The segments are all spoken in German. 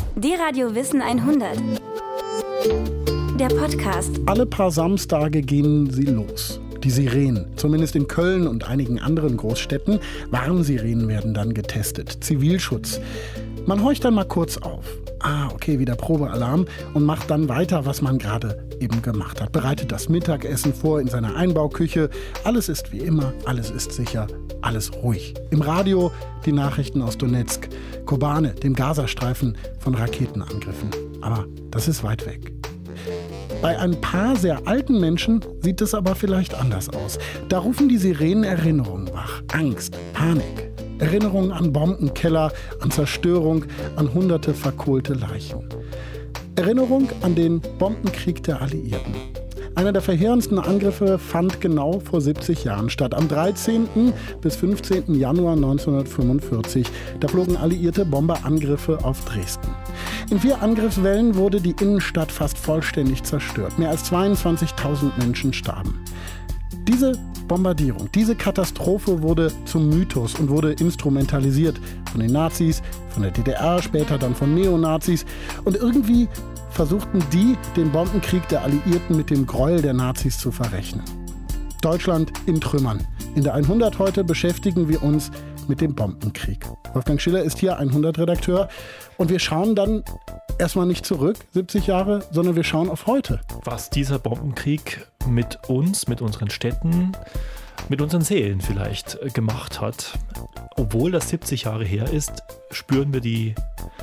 D-Radio Wissen 100. Der Podcast. Alle paar Samstage gehen sie los. Die Sirenen. Zumindest in Köln und einigen anderen Großstädten. Warnsirenen werden dann getestet. Zivilschutz. Man horcht dann mal kurz auf. Okay, wieder Probealarm und macht dann weiter, was man gerade eben gemacht hat. Bereitet das Mittagessen vor in seiner Einbauküche. Alles ist wie immer, alles ist sicher, alles ruhig. Im Radio die Nachrichten aus Donezk, Kobane, dem Gazastreifen, von Raketenangriffen. Aber das ist weit weg. Bei ein paar sehr alten Menschen sieht es aber vielleicht anders aus. Da rufen die Sirenen Erinnerungen wach. Angst, Panik. Erinnerungen an Bombenkeller, an Zerstörung, an hunderte verkohlte Leichen. Erinnerung an den Bombenkrieg der Alliierten. Einer der verheerendsten Angriffe fand genau vor 70 Jahren statt. Am 13. bis 15. Januar 1945. Da flogen alliierte Bomberangriffe auf Dresden. In 4 Angriffswellen wurde die Innenstadt fast vollständig zerstört. Mehr als 22.000 Menschen starben. Diese Bombardierung, diese Katastrophe wurde zum Mythos und wurde instrumentalisiert von den Nazis, von der DDR, später dann von Neonazis. Und irgendwie versuchten die, den Bombenkrieg der Alliierten mit dem Gräuel der Nazis zu verrechnen. Deutschland in Trümmern. In der 100 heute beschäftigen wir uns mit dem Bombenkrieg. Wolfgang Schiller ist hier 100-Redakteur und wir schauen dann erstmal nicht zurück, 70 Jahre, sondern wir schauen auf heute. Was dieser Bombenkrieg mit uns, mit unseren Städten, mit unseren Seelen vielleicht gemacht hat. Obwohl das 70 Jahre her ist, spüren wir die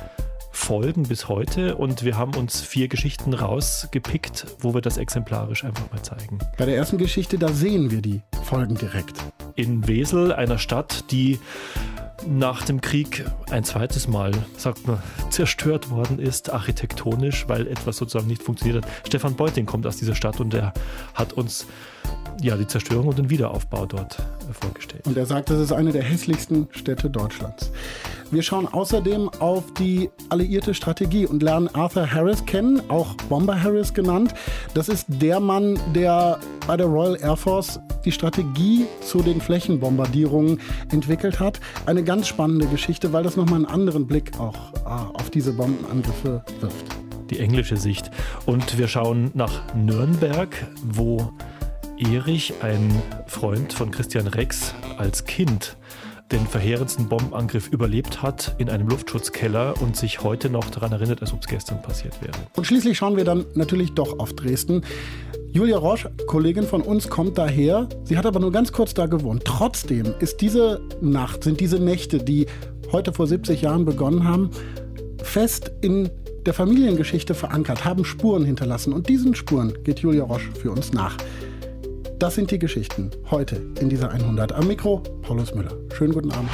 Folgen bis heute und wir haben uns 4 Geschichten rausgepickt, wo wir das exemplarisch einfach mal zeigen. Bei der ersten Geschichte, da sehen wir die Folgen direkt. In Wesel, einer Stadt, die nach dem Krieg ein zweites Mal, sagt man, zerstört worden ist, architektonisch, weil etwas sozusagen nicht funktioniert hat. Stefan Beuting kommt aus dieser Stadt und er hat uns die Zerstörung und den Wiederaufbau dort vorgestellt. Und er sagt, das ist eine der hässlichsten Städte Deutschlands. Wir schauen außerdem auf die alliierte Strategie und lernen Arthur Harris kennen, auch Bomber Harris genannt. Das ist der Mann, der bei der Royal Air Force die Strategie zu den Flächenbombardierungen entwickelt hat. Eine ganz spannende Geschichte, weil das nochmal einen anderen Blick auch auf diese Bombenangriffe wirft. Die englische Sicht. Und wir schauen nach Nürnberg, wo Erich, ein Freund von Christian Rex, als Kind den verheerendsten Bombenangriff überlebt hat in einem Luftschutzkeller und sich heute noch daran erinnert, als ob es gestern passiert wäre. Und schließlich schauen wir dann natürlich doch auf Dresden. Julia Rosch, Kollegin von uns, kommt daher. Sie hat aber nur ganz kurz da gewohnt. Trotzdem sind diese Nächte, die heute vor 70 Jahren begonnen haben, fest in der Familiengeschichte verankert, haben Spuren hinterlassen. Und diesen Spuren geht Julia Rosch für uns nach. Das sind die Geschichten heute in dieser 100. Am Mikro Paulus Müller. Schönen guten Abend.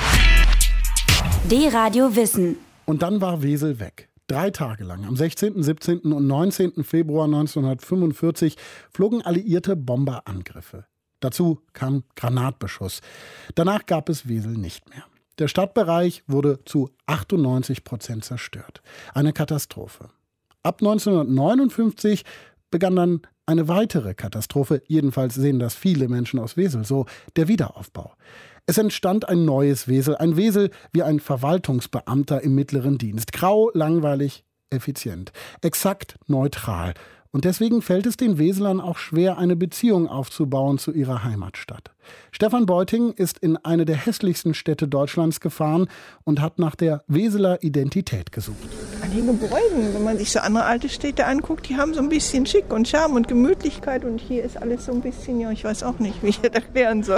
D-Radio Wissen. Und dann war Wesel weg. 3 Tage lang, am 16., 17. und 19. Februar 1945, flogen alliierte Bomberangriffe. Dazu kam Granatbeschuss. Danach gab es Wesel nicht mehr. Der Stadtbereich wurde zu 98% zerstört. Eine Katastrophe. Ab 1959 begann dann eine weitere Katastrophe, jedenfalls sehen das viele Menschen aus Wesel so, der Wiederaufbau. Es entstand ein neues Wesel, ein Wesel wie ein Verwaltungsbeamter im mittleren Dienst. Grau, langweilig, effizient, exakt neutral. Und deswegen fällt es den Weselern auch schwer, eine Beziehung aufzubauen zu ihrer Heimatstadt. Stefan Beuting ist in eine der hässlichsten Städte Deutschlands gefahren und hat nach der Weseler Identität gesucht. An den Gebäuden, wenn man sich so andere alte Städte anguckt, die haben so ein bisschen Schick und Charme und Gemütlichkeit. Und hier ist alles so ein bisschen, ich weiß auch nicht, wie ich das erklären soll.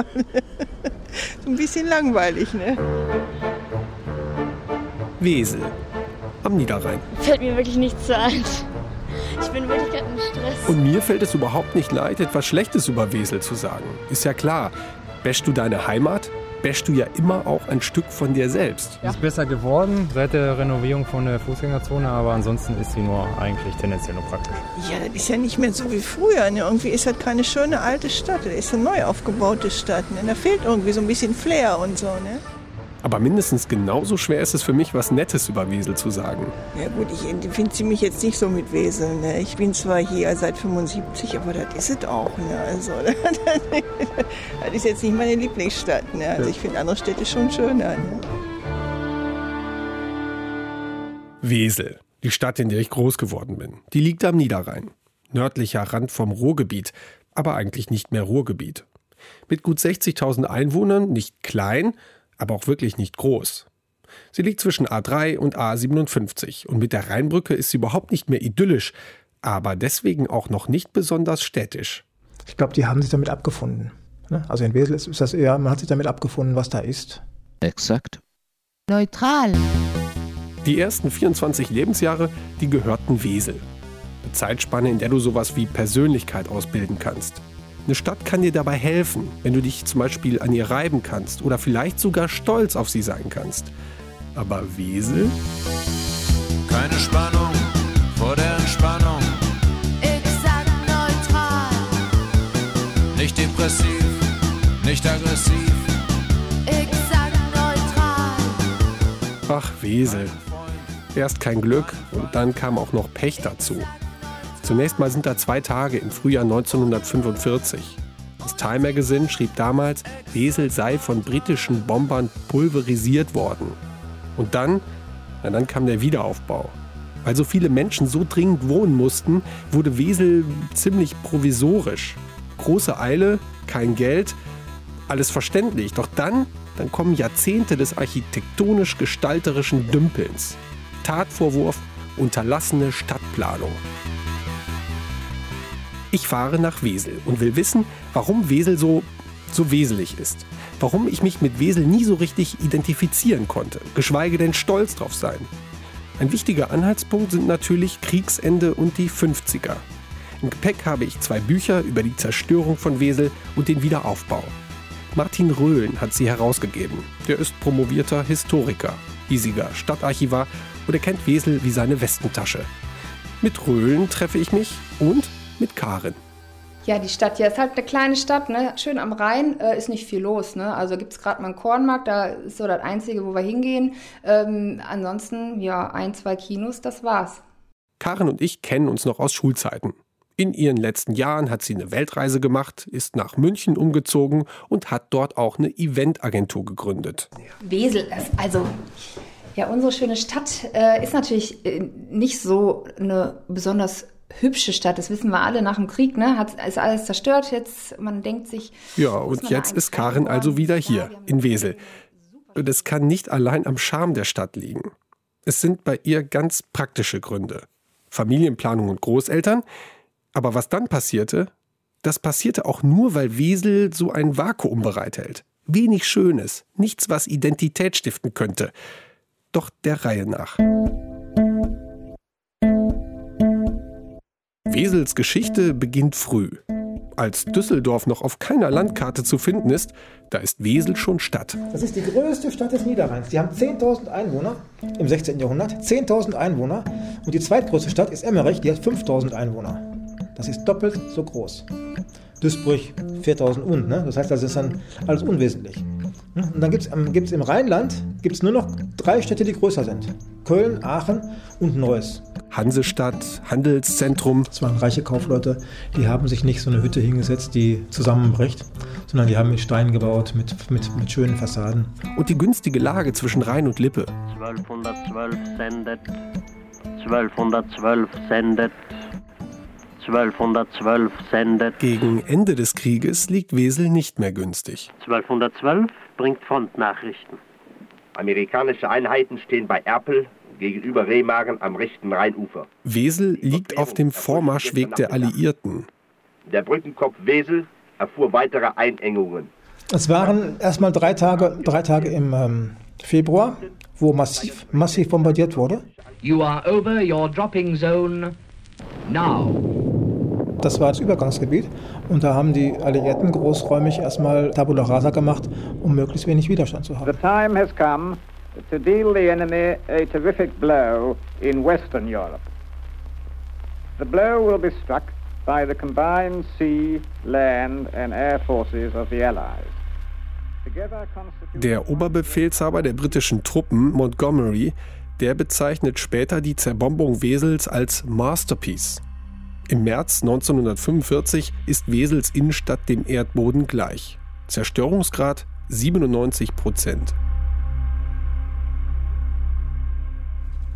So ein bisschen langweilig, ne? Wesel am Niederrhein. Fällt mir wirklich nichts zu ein. Ich bin wirklich gerade im Stress. Und mir fällt es überhaupt nicht leid, etwas Schlechtes über Wesel zu sagen. Ist ja klar, bäschst du deine Heimat, bäschst du ja immer auch ein Stück von dir selbst. Ja. Ist besser geworden seit der Renovierung von der Fußgängerzone, aber ansonsten ist sie nur eigentlich tendenziell nur praktisch. Ja, das ist ja nicht mehr so wie früher. Ne? Irgendwie ist das keine schöne alte Stadt, das ist eine neu aufgebaute Stadt. Ne? Da fehlt irgendwie so ein bisschen Flair und so, ne? Aber mindestens genauso schwer ist es für mich, was Nettes über Wesel zu sagen. Ja gut, ich empfinde mich jetzt nicht so mit Wesel. Ne? Ich bin zwar hier seit 75, aber das ist es auch. Ne? Also, das ist jetzt nicht meine Lieblingsstadt. Ne? Also ich finde andere Städte schon schöner. Ne? Wesel. Die Stadt, in der ich groß geworden bin, die liegt am Niederrhein. Nördlicher Rand vom Ruhrgebiet, aber eigentlich nicht mehr Ruhrgebiet. Mit gut 60.000 Einwohnern, nicht klein, aber auch wirklich nicht groß. Sie liegt zwischen A3 und A57 und mit der Rheinbrücke ist sie überhaupt nicht mehr idyllisch, aber deswegen auch noch nicht besonders städtisch. Ich glaube, die haben sich damit abgefunden. Also in Wesel ist das eher, man hat sich damit abgefunden, was da ist. Exakt. Neutral. Die ersten 24 Lebensjahre, die gehörten Wesel. Eine Zeitspanne, in der du sowas wie Persönlichkeit ausbilden kannst. Eine Stadt kann dir dabei helfen, wenn du dich zum Beispiel an ihr reiben kannst oder vielleicht sogar stolz auf sie sein kannst. Aber Wesel? Keine Spannung vor der Entspannung. Ich sag neutral. Nicht depressiv, nicht aggressiv. Ich sag neutral. Ach, Wesel. Erst kein Glück und dann kam auch noch Pech dazu. Zunächst mal sind da 2 Tage im Frühjahr 1945. Das Time Magazine schrieb damals, Wesel sei von britischen Bombern pulverisiert worden. Und dann kam der Wiederaufbau. Weil so viele Menschen so dringend wohnen mussten, wurde Wesel ziemlich provisorisch. Große Eile, kein Geld, alles verständlich. Doch dann kommen Jahrzehnte des architektonisch-gestalterischen Dümpelns. Tatvorwurf, unterlassene Stadtplanung. Ich fahre nach Wesel und will wissen, warum Wesel so weselig ist. Warum ich mich mit Wesel nie so richtig identifizieren konnte, geschweige denn stolz drauf sein. Ein wichtiger Anhaltspunkt sind natürlich Kriegsende und die 50er. Im Gepäck habe ich 2 Bücher über die Zerstörung von Wesel und den Wiederaufbau. Martin Röhlen hat sie herausgegeben. Der ist promovierter Historiker, hiesiger Stadtarchivar und er kennt Wesel wie seine Westentasche. Mit Röhlen treffe ich mich und mit Karin. Ja, die Stadt hier ist halt eine kleine Stadt, ne? Schön am Rhein, ist nicht viel los, ne? Also gibt es gerade mal einen Kornmarkt, da ist so das Einzige, wo wir hingehen. Ansonsten, ja, 1, 2 Kinos, das war's. Karin und ich kennen uns noch aus Schulzeiten. In ihren letzten Jahren hat sie eine Weltreise gemacht, ist nach München umgezogen und hat dort auch eine Eventagentur gegründet. Wesel, ja, unsere schöne Stadt ist natürlich nicht so eine besonders hübsche Stadt, das wissen wir alle nach dem Krieg, ne? Ist alles zerstört jetzt, man denkt sich... Ja, und jetzt ist Karin also wieder hier, in Wesel. Das kann nicht allein am Charme der Stadt liegen. Es sind bei ihr ganz praktische Gründe. Familienplanung und Großeltern. Aber was dann passierte, das passierte auch nur, weil Wesel so ein Vakuum bereithält. Wenig Schönes, nichts, was Identität stiften könnte. Doch der Reihe nach. Wesels Geschichte beginnt früh. Als Düsseldorf noch auf keiner Landkarte zu finden ist, da ist Wesel schon Stadt. Das ist die größte Stadt des Niederrheins. Die haben 10.000 Einwohner im 16. Jahrhundert. 10.000 Einwohner. Und die zweitgrößte Stadt ist Emmerich, die hat 5.000 Einwohner. Das ist doppelt so groß. Duisburg 4.000 und, ne? Das heißt, das ist dann alles unwesentlich. Und dann gibt's im Rheinland nur noch 3 Städte, die größer sind. Köln, Aachen und Neuss. Hansestadt, Handelszentrum. Das waren reiche Kaufleute, die haben sich nicht so eine Hütte hingesetzt, die zusammenbricht, sondern die haben mit Steinen gebaut, mit schönen Fassaden. Und die günstige Lage zwischen Rhein und Lippe. 1212 sendet, 1212 sendet, 1212 sendet. Gegen Ende des Krieges liegt Wesel nicht mehr günstig. 1212 bringt Frontnachrichten. Amerikanische Einheiten stehen bei Erpel gegenüber Remagen am rechten Rheinufer. Wesel liegt auf dem Vormarschweg der Alliierten. Der Brückenkopf Wesel erfuhr weitere Einengungen. Es waren erstmal 3 Tage im Februar, wo massiv bombardiert wurde. You are over your dropping zone now. Das war das Übergangsgebiet und da haben die Alliierten großräumig erstmal Tabula Rasa gemacht, um möglichst wenig Widerstand zu haben. The time has come to deal the enemy a terrific blow in Western Europe. The blow will be struck by the combined sea, land and air forces of the Allies. Der Oberbefehlshaber der britischen Truppen, Montgomery, der bezeichnet später die Zerbombung Wesels als Masterpiece. Im März 1945 ist Wesels Innenstadt dem Erdboden gleich. Zerstörungsgrad 97%. 1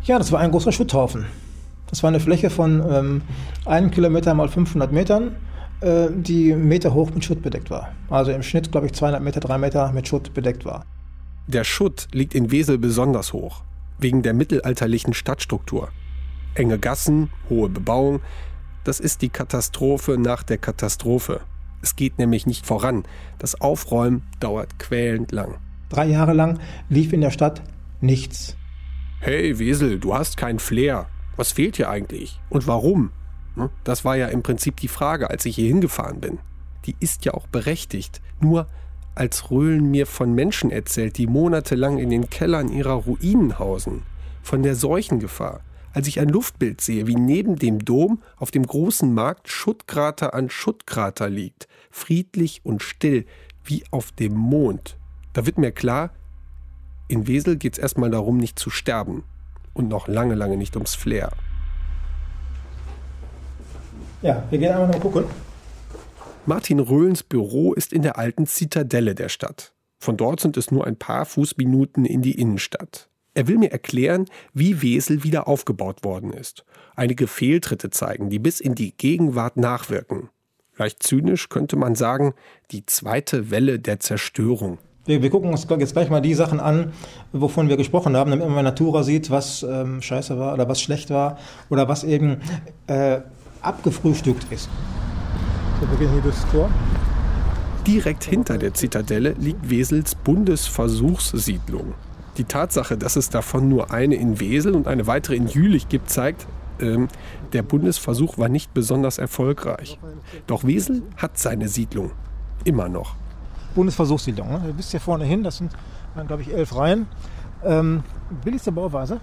Ja, das war ein großer Schutthaufen. Das war eine Fläche von 1 Kilometer mal 500 Metern, die meterhoch mit Schutt bedeckt war. Also im Schnitt, glaube ich, 200 Meter, 3 Meter mit Schutt bedeckt war. Der Schutt liegt in Wesel besonders hoch, wegen der mittelalterlichen Stadtstruktur. Enge Gassen, hohe Bebauung, das ist die Katastrophe nach der Katastrophe. Es geht nämlich nicht voran. Das Aufräumen dauert quälend lang. 3 Jahre lang lief in der Stadt nichts. Hey Wesel, du hast kein Flair. Was fehlt hier eigentlich? Und warum? Das war ja im Prinzip die Frage, als ich hier hingefahren bin. Die ist ja auch berechtigt. Nur als Röhlen mir von Menschen erzählt, die monatelang in den Kellern ihrer Ruinen hausen, von der Seuchengefahr, als ich ein Luftbild sehe, wie neben dem Dom auf dem großen Markt Schuttkrater an Schuttkrater liegt, friedlich und still, wie auf dem Mond. Da wird mir klar, in Wesel geht es erstmal darum, nicht zu sterben. Und noch lange, lange nicht ums Flair. Ja, wir gehen einmal noch gucken. Martin Röhlens Büro ist in der alten Zitadelle der Stadt. Von dort sind es nur ein paar Fußminuten in die Innenstadt. Er will mir erklären, wie Wesel wieder aufgebaut worden ist. Einige Fehltritte zeigen, die bis in die Gegenwart nachwirken. Leicht zynisch könnte man sagen, die zweite Welle der Zerstörung. Wir gucken uns jetzt gleich mal die Sachen an, wovon wir gesprochen haben, damit man Natura sieht, was scheiße war oder was schlecht war oder was eben abgefrühstückt ist. So, wir gehen hier durchs Tor. Direkt hinter der Zitadelle liegt Wesels Bundesversuchssiedlung. Die Tatsache, dass es davon nur eine in Wesel und eine weitere in Jülich gibt, zeigt, der Bundesversuch war nicht besonders erfolgreich. Doch Wesel hat seine Siedlung. Immer noch. Bundesversuchssiedlung. Ne? Du bist hier vorne hin, das sind, glaube ich, 11 Reihen. Billigste Bauweise.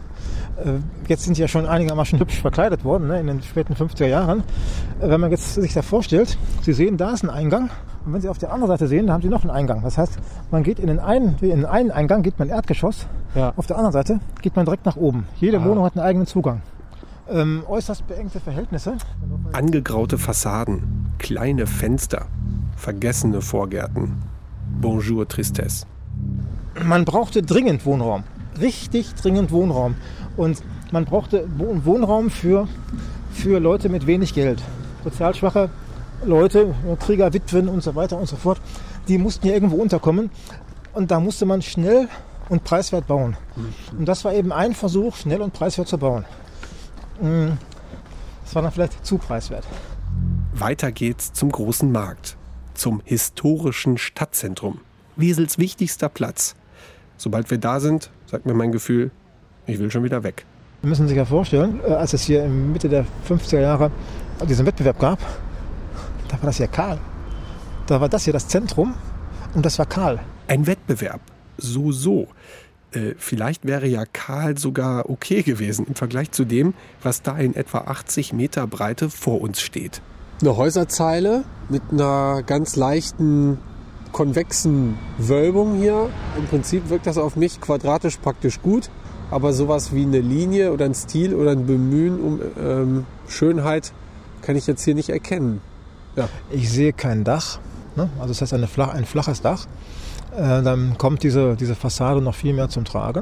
Jetzt sind sie ja schon einigermaßen hübsch verkleidet worden, ne, in den späten 50er Jahren. Wenn man jetzt sich da vorstellt, Sie sehen, da ist ein Eingang. Und wenn Sie auf der anderen Seite sehen, da haben Sie noch einen Eingang. Das heißt, man geht in den einen Eingang, geht man Erdgeschoss. Ja. Auf der anderen Seite geht man direkt nach oben. Jede Wohnung hat einen eigenen Zugang. Äußerst beengte Verhältnisse. Angegraute Fassaden, kleine Fenster, vergessene Vorgärten. Bonjour Tristesse. Man brauchte dringend Wohnraum. Richtig dringend Wohnraum. Und man brauchte Wohnraum für Leute mit wenig Geld. Sozial schwache Leute, Krieger, Witwen und so weiter und so fort, die mussten hier irgendwo unterkommen. Und da musste man schnell und preiswert bauen. Und das war eben ein Versuch, schnell und preiswert zu bauen. Das war dann vielleicht zu preiswert. Weiter geht's zum großen Markt, zum historischen Stadtzentrum. Wesels wichtigster Platz. Sobald wir da sind, sagt mir mein Gefühl, ich will schon wieder weg. Sie müssen sich ja vorstellen, als es hier in Mitte der 50er Jahre diesen Wettbewerb gab, da war das hier kahl. Da war das hier das Zentrum und das war kahl. Ein Wettbewerb, so. Vielleicht wäre ja kahl sogar okay gewesen im Vergleich zu dem, was da in etwa 80 Meter Breite vor uns steht. Eine Häuserzeile mit einer ganz leichten konvexen Wölbung hier. Im Prinzip wirkt das auf mich quadratisch praktisch gut, aber sowas wie eine Linie oder ein Stil oder ein Bemühen um Schönheit kann ich jetzt hier nicht erkennen. Ja. Ich sehe kein Dach, ne? Also das heißt ein flaches Dach. Dann kommt diese Fassade noch viel mehr zum Tragen.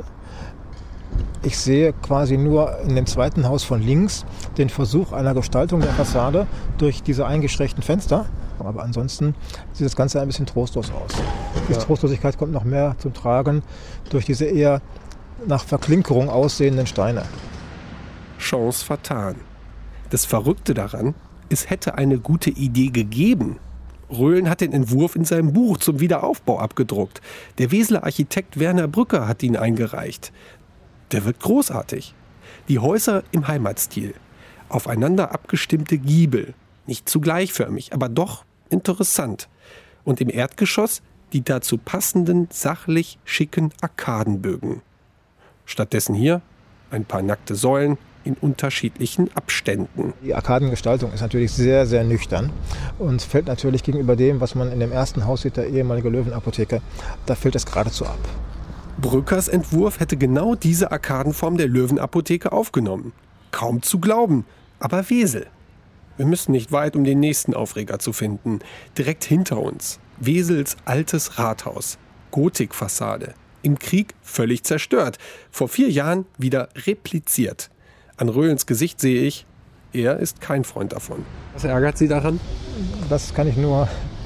Ich sehe quasi nur in dem zweiten Haus von links den Versuch einer Gestaltung der Fassade durch diese eingeschrägten Fenster. Aber ansonsten sieht das Ganze ein bisschen trostlos aus. Diese Trostlosigkeit kommt noch mehr zum Tragen durch diese eher nach Verklinkerung aussehenden Steine. Chance vertan. Das Verrückte daran, es hätte eine gute Idee gegeben. Röhlen hat den Entwurf in seinem Buch zum Wiederaufbau abgedruckt. Der Weseler Architekt Werner Brücker hat ihn eingereicht. Der wirkt großartig. Die Häuser im Heimatstil. Aufeinander abgestimmte Giebel. Nicht zu gleichförmig, aber doch interessant. Und im Erdgeschoss die dazu passenden, sachlich schicken Arkadenbögen. Stattdessen hier ein paar nackte Säulen in unterschiedlichen Abständen. Die Arkadengestaltung ist natürlich sehr, sehr nüchtern und fällt natürlich gegenüber dem, was man in dem ersten Haus sieht, der ehemaligen Löwenapotheke, da fällt es geradezu ab. Brückers Entwurf hätte genau diese Arkadenform der Löwenapotheke aufgenommen. Kaum zu glauben, aber Wesel. Wir müssen nicht weit, um den nächsten Aufreger zu finden. Direkt hinter uns, Wesels altes Rathaus, Gotikfassade, Im Krieg völlig zerstört. Vor 4 Jahren wieder repliziert. An Röhlens Gesicht sehe ich, er ist kein Freund davon. Was ärgert Sie daran? Das kann ich nur...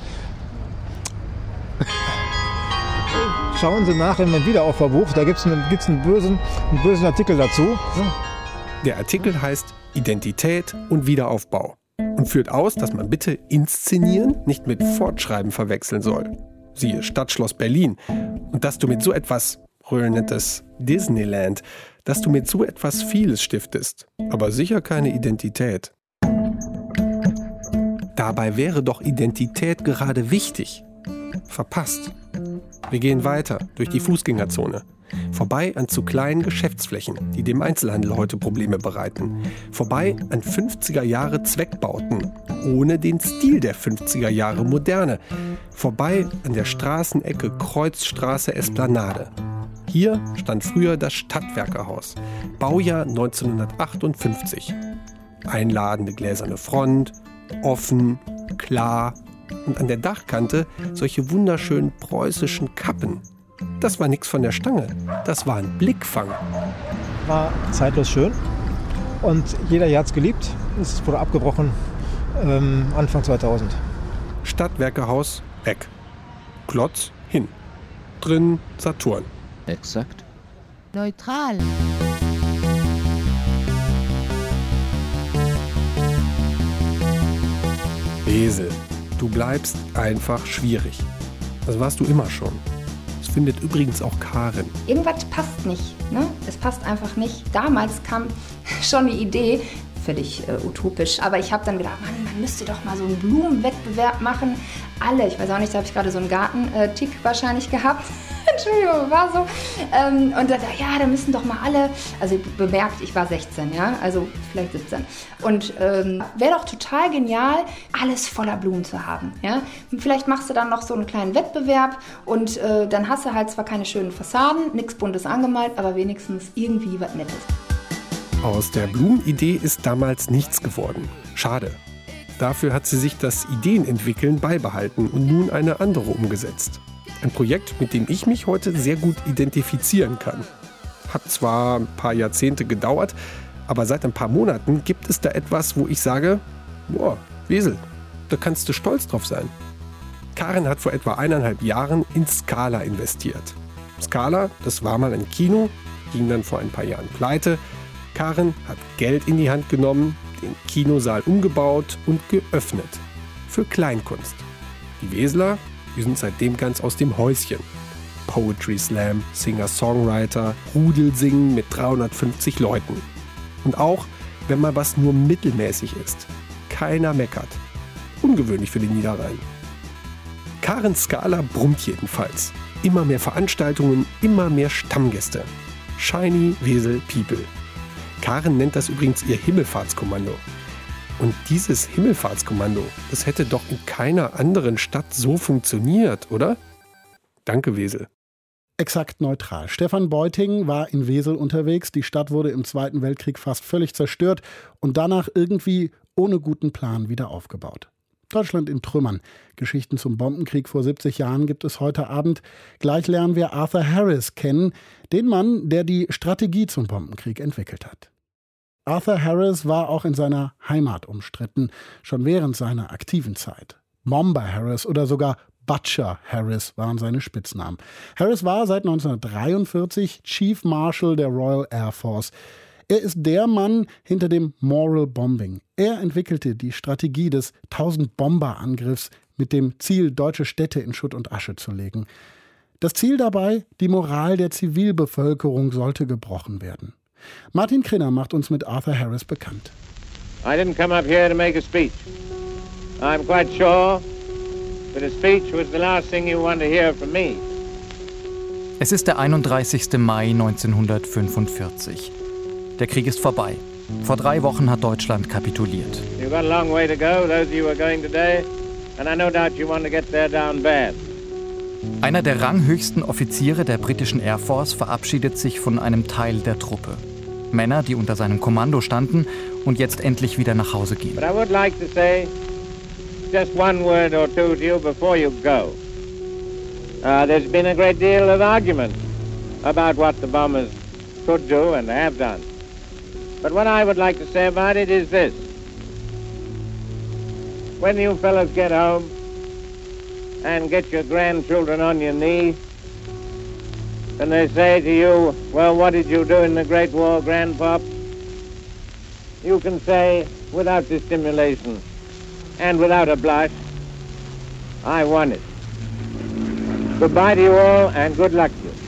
Schauen Sie nach in meinem Wiederaufbaubuch, da gibt es einen bösen Artikel dazu. Der Artikel heißt Identität und Wiederaufbau und führt aus, dass man bitte Inszenieren nicht mit Fortschreiben verwechseln soll. Siehe Stadtschloss Berlin. Und dass du mit so etwas, Röhl nennt es Disneyland, dass du mit so etwas vieles stiftest, aber sicher keine Identität. Dabei wäre doch Identität gerade wichtig. Verpasst. Wir gehen weiter durch die Fußgängerzone. Vorbei an zu kleinen Geschäftsflächen, die dem Einzelhandel heute Probleme bereiten. Vorbei an 50er Jahre Zweckbauten, ohne den Stil der 50er Jahre Moderne. Vorbei an der Straßenecke Kreuzstraße Esplanade. Hier stand früher das Stadtwerkehaus, Baujahr 1958. Einladende gläserne Front, offen, klar und an der Dachkante solche wunderschönen preußischen Kappen. Das war nichts von der Stange, das war ein Blickfang. War zeitlos schön und jeder hier hat es geliebt. Es wurde abgebrochen Anfang 2000. Stadtwerkehaus weg, Klotz hin, drin Saturn. Exakt. Neutral. Wesel, du bleibst einfach schwierig. Das warst du immer schon. Das findet übrigens auch Karin. Irgendwas passt nicht, ne? Es passt einfach nicht. Damals kam schon die Idee, völlig utopisch, aber ich habe dann gedacht, man müsste doch mal so einen Blumenwettbewerb machen. Alle, ich weiß auch nicht, da habe ich gerade so einen Gartentick wahrscheinlich gehabt. Entschuldigung, war so. Und dann dachte ich, ja, da müssen doch mal alle, also bemerkt, ich war 16, ja, also vielleicht 17. Und wäre doch total genial, alles voller Blumen zu haben, ja. Und vielleicht machst du dann noch so einen kleinen Wettbewerb und dann hast du halt zwar keine schönen Fassaden, nichts Buntes angemalt, aber wenigstens irgendwie was Nettes. Aus der Blumenidee ist damals nichts geworden. Schade. Dafür hat sie sich das Ideenentwickeln beibehalten und nun eine andere umgesetzt. Ein Projekt, mit dem ich mich heute sehr gut identifizieren kann. Hat zwar ein paar Jahrzehnte gedauert, aber seit ein paar Monaten gibt es da etwas, wo ich sage, boah, Wesel, da kannst du stolz drauf sein. Karin hat vor etwa 1,5 Jahren in Scala investiert. Scala, das war mal ein Kino, ging dann vor ein paar Jahren pleite. Karin hat Geld in die Hand genommen, den Kinosaal umgebaut und geöffnet. Für Kleinkunst. Die Weseler, die sind seitdem ganz aus dem Häuschen. Poetry Slam, Singer-Songwriter, Rudelsingen mit 350 Leuten. Und auch, wenn mal was nur mittelmäßig ist. Keiner meckert. Ungewöhnlich für den Niederrhein. Karins Scala brummt jedenfalls. Immer mehr Veranstaltungen, immer mehr Stammgäste. Shiny Wesel People. Karin nennt das übrigens ihr Himmelfahrtskommando. Und dieses Himmelfahrtskommando, das hätte doch in keiner anderen Stadt so funktioniert, oder? Danke, Wesel. Exakt neutral. Stefan Beuting war in Wesel unterwegs. Die Stadt wurde im Zweiten Weltkrieg fast völlig zerstört und danach irgendwie ohne guten Plan wieder aufgebaut. Deutschland in Trümmern. Geschichten zum Bombenkrieg vor 70 Jahren gibt es heute Abend. Gleich lernen wir Arthur Harris kennen, den Mann, der die Strategie zum Bombenkrieg entwickelt hat. Arthur Harris war auch in seiner Heimat umstritten, schon während seiner aktiven Zeit. Bomber Harris oder sogar Butcher Harris waren seine Spitznamen. Harris war seit 1943 Chief Marshal der Royal Air Force. Er ist der Mann hinter dem Moral Bombing. Er entwickelte die Strategie des 1000-Bomber-Angriffs mit dem Ziel, deutsche Städte in Schutt und Asche zu legen. Das Ziel dabei, die Moral der Zivilbevölkerung sollte gebrochen werden. Martin Krinner macht uns mit Arthur Harris bekannt. I didn't come up here to make a speech. I'm quite sure that a speech was the last thing you want to hear from me. Es ist der 31. Mai 1945. Der Krieg ist vorbei. Vor 3 Wochen hat Deutschland kapituliert. You've got a long way to go, those of you who are going today, and I no doubt you want to get there down bad. Einer der ranghöchsten Offiziere der britischen Air Force verabschiedet sich von einem Teil der Truppe. Männer, die unter seinem Kommando standen und jetzt endlich wieder nach Hause gehen. But I would like to say just one word or two to you before you go. There's been a great deal of argument about what the bombers could do and have done. But what I would like to say about it is this. When you fellas get home and get your grandchildren on your knee, and they say to you, well, what did you do in the Great War, Grandpop? You can say, without dissimulation and without a blush, I won it. Goodbye to you all and good luck to you.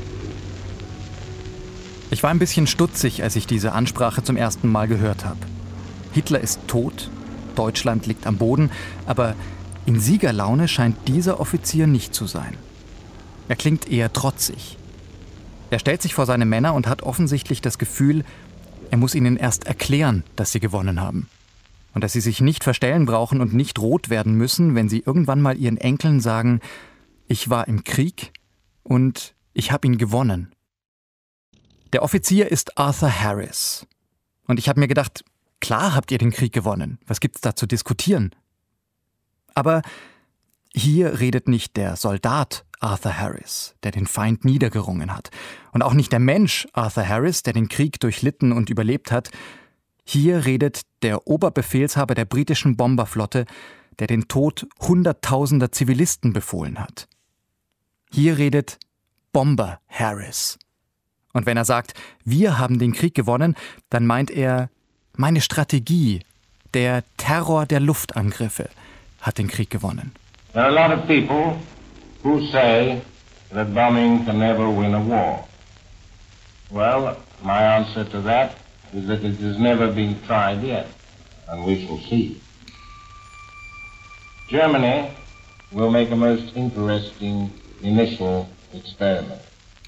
Ich war ein bisschen stutzig, als ich diese Ansprache zum ersten Mal gehört habe. Hitler ist tot, Deutschland liegt am Boden, aber in Siegerlaune scheint dieser Offizier nicht zu sein. Er klingt eher trotzig. Er stellt sich vor seine Männer und hat offensichtlich das Gefühl, er muss ihnen erst erklären, dass sie gewonnen haben. Und dass sie sich nicht verstellen brauchen und nicht rot werden müssen, wenn sie irgendwann mal ihren Enkeln sagen, ich war im Krieg und ich habe ihn gewonnen. Der Offizier ist Arthur Harris. Und ich habe mir gedacht, klar habt ihr den Krieg gewonnen. Was gibt's da zu diskutieren? Aber hier redet nicht der Soldat Arthur Harris, der den Feind niedergerungen hat. Und auch nicht der Mensch Arthur Harris, der den Krieg durchlitten und überlebt hat. Hier redet der Oberbefehlshaber der britischen Bomberflotte, der den Tod hunderttausender Zivilisten befohlen hat. Hier redet Bomber Harris. Und wenn er sagt, wir haben den Krieg gewonnen, dann meint er, meine Strategie, der Terror der Luftangriffe, hat den Krieg gewonnen. There are a lot of people who say that bombing can never win a war. Well, my answer to that is that it has never been tried yet, and we shall see. Germany will make a most interesting initial experiment.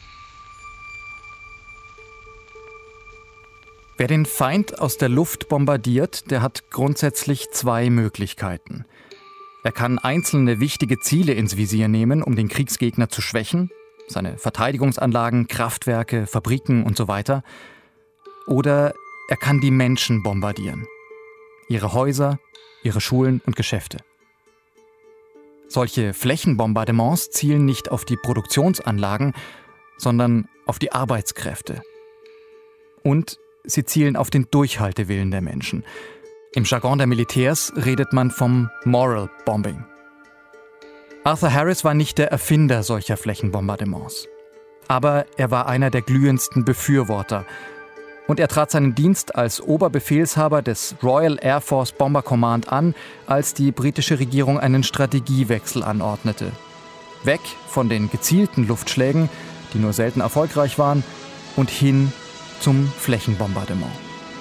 Wer den Feind aus der Luft bombardiert, der hat grundsätzlich zwei Möglichkeiten. Er kann einzelne wichtige Ziele ins Visier nehmen, um den Kriegsgegner zu schwächen, seine Verteidigungsanlagen, Kraftwerke, Fabriken und so weiter. Oder er kann die Menschen bombardieren, ihre Häuser, ihre Schulen und Geschäfte. Solche Flächenbombardements zielen nicht auf die Produktionsanlagen, sondern auf die Arbeitskräfte. Und sie zielen auf den Durchhaltewillen der Menschen. Im Jargon der Militärs redet man vom Moral Bombing. Arthur Harris war nicht der Erfinder solcher Flächenbombardements. Aber er war einer der glühendsten Befürworter. Und er trat seinen Dienst als Oberbefehlshaber des Royal Air Force Bomber Command an, als die britische Regierung einen Strategiewechsel anordnete. Weg von den gezielten Luftschlägen, die nur selten erfolgreich waren, und hin zum Flächenbombardement.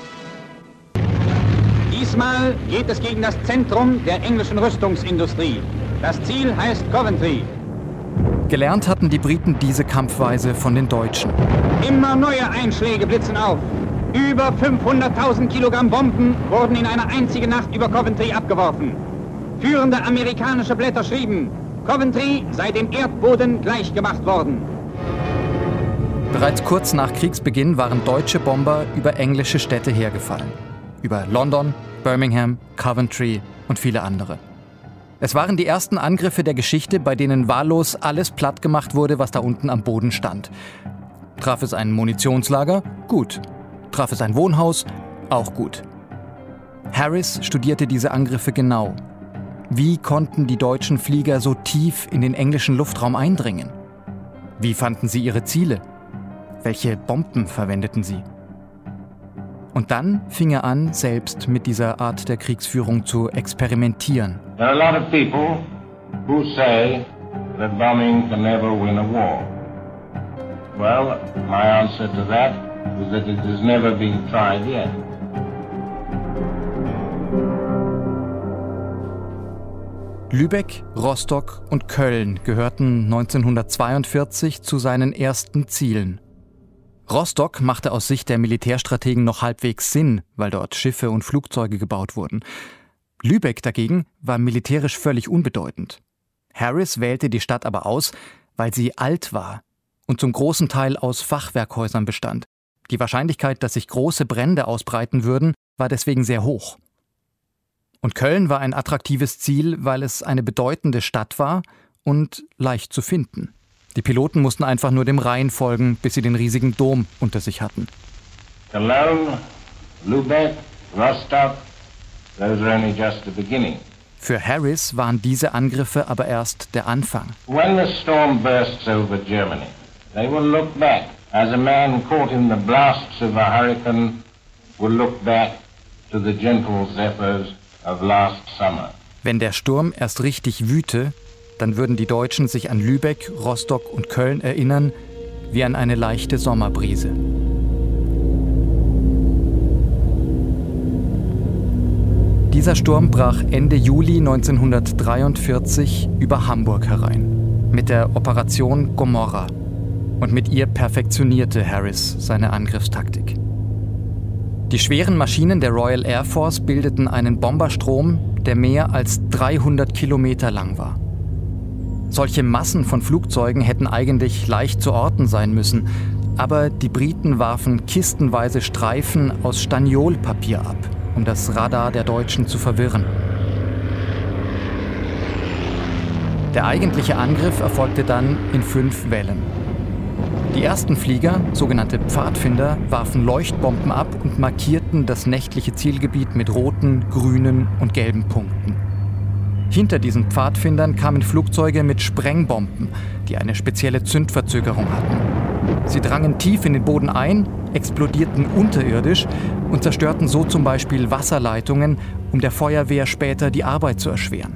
Diesmal geht es gegen das Zentrum der englischen Rüstungsindustrie. Das Ziel heißt Coventry. Gelernt hatten die Briten diese Kampfweise von den Deutschen. Immer neue Einschläge blitzen auf. Über 500.000 Kilogramm Bomben wurden in einer einzigen Nacht über Coventry abgeworfen. Führende amerikanische Blätter schrieben, Coventry sei dem Erdboden gleichgemacht worden. Bereits kurz nach Kriegsbeginn waren deutsche Bomber über englische Städte hergefallen. Über London, Birmingham, Coventry und viele andere. Es waren die ersten Angriffe der Geschichte, bei denen wahllos alles platt gemacht wurde, was da unten am Boden stand. Traf es ein Munitionslager? Gut. Traf es ein Wohnhaus? Auch gut. Harris studierte diese Angriffe genau. Wie konnten die deutschen Flieger so tief in den englischen Luftraum eindringen? Wie fanden sie ihre Ziele? Welche Bomben verwendeten sie? Und dann fing er an, selbst mit dieser Art der Kriegsführung zu experimentieren. There are a lot of people who say that bombing can never win a war. Well, my answer to that is that it has never been tried yet. Lübeck, Rostock und Köln gehörten 1942 zu seinen ersten Zielen. Rostock machte aus Sicht der Militärstrategen noch halbwegs Sinn, weil dort Schiffe und Flugzeuge gebaut wurden. Lübeck dagegen war militärisch völlig unbedeutend. Harris wählte die Stadt aber aus, weil sie alt war und zum großen Teil aus Fachwerkhäusern bestand. Die Wahrscheinlichkeit, dass sich große Brände ausbreiten würden, war deswegen sehr hoch. Und Köln war ein attraktives Ziel, weil es eine bedeutende Stadt war und leicht zu finden. Die Piloten mussten einfach nur dem Rhein folgen, bis sie den riesigen Dom unter sich hatten. Cologne, Lubeck, Rostock, those are only just the beginning. Für Harris waren diese Angriffe aber erst der Anfang. When the storm bursts over Germany, they will look back, as a man caught in the blasts of a hurricane will look back to the gentle zephyrs of last summer. Wenn der Sturm erst richtig wüte, dann würden die Deutschen sich an Lübeck, Rostock und Köln erinnern, wie an eine leichte Sommerbrise. Dieser Sturm brach Ende Juli 1943 über Hamburg herein, mit der Operation Gomorrha. Und mit ihr perfektionierte Harris seine Angriffstaktik. Die schweren Maschinen der Royal Air Force bildeten einen Bomberstrom, der mehr als 300 Kilometer lang war. Solche Massen von Flugzeugen hätten eigentlich leicht zu orten sein müssen, aber die Briten warfen kistenweise Streifen aus Staniolpapier ab, um das Radar der Deutschen zu verwirren. Der eigentliche Angriff erfolgte dann in 5 Wellen. Die ersten Flieger, sogenannte Pfadfinder, warfen Leuchtbomben ab und markierten das nächtliche Zielgebiet mit roten, grünen und gelben Punkten. Hinter diesen Pfadfindern kamen Flugzeuge mit Sprengbomben, die eine spezielle Zündverzögerung hatten. Sie drangen tief in den Boden ein, explodierten unterirdisch und zerstörten so zum Beispiel Wasserleitungen, um der Feuerwehr später die Arbeit zu erschweren.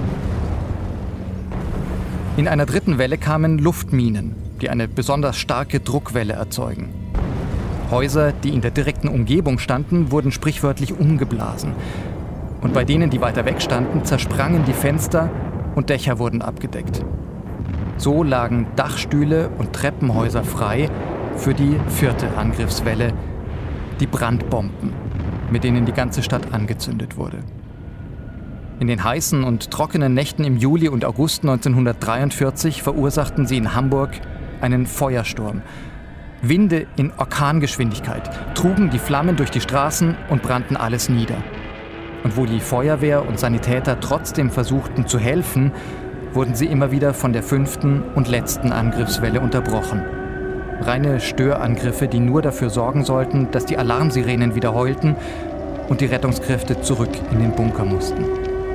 In einer 3. Welle kamen Luftminen, die eine besonders starke Druckwelle erzeugen. Häuser, die in der direkten Umgebung standen, wurden sprichwörtlich umgeblasen. Und bei denen, die weiter weg standen, zersprangen die Fenster und Dächer wurden abgedeckt. So lagen Dachstühle und Treppenhäuser frei für die 4. Angriffswelle, die Brandbomben, mit denen die ganze Stadt angezündet wurde. In den heißen und trockenen Nächten im Juli und August 1943 verursachten sie in Hamburg einen Feuersturm. Winde in Orkangeschwindigkeit trugen die Flammen durch die Straßen und brannten alles nieder. Und wo die Feuerwehr und Sanitäter trotzdem versuchten zu helfen, wurden sie immer wieder von der 5. und letzten Angriffswelle unterbrochen. Reine Störangriffe, die nur dafür sorgen sollten, dass die Alarmsirenen wieder heulten und die Rettungskräfte zurück in den Bunker mussten.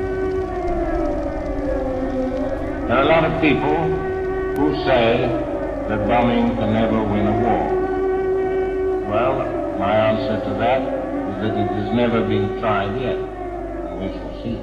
There are a lot of people who say that bombing can never win a war. Well, my answer to that is that it has never been tried yet. And we shall see.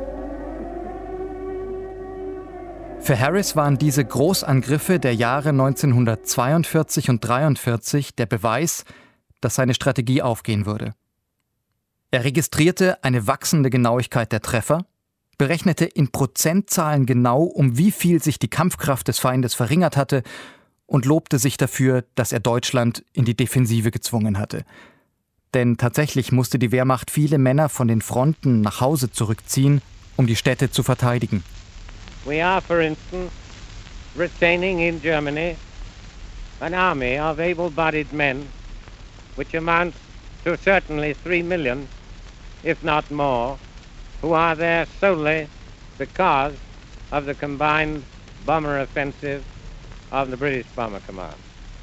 Für Harris waren diese Großangriffe der Jahre 1942 und 1943 der Beweis, dass seine Strategie aufgehen würde. Er registrierte eine wachsende Genauigkeit der Treffer, berechnete in Prozentzahlen genau, um wie viel sich die Kampfkraft des Feindes verringert hatte und lobte sich dafür, dass er Deutschland in die Defensive gezwungen hatte. Denn tatsächlich musste die Wehrmacht viele Männer von den Fronten nach Hause zurückziehen, um die Städte zu verteidigen. We are, for instance, retaining in Germany an army of able-bodied men, which amounts to certainly 3 million, if not more, who are there solely because of the combined bomber offensive of the British Bomber Command.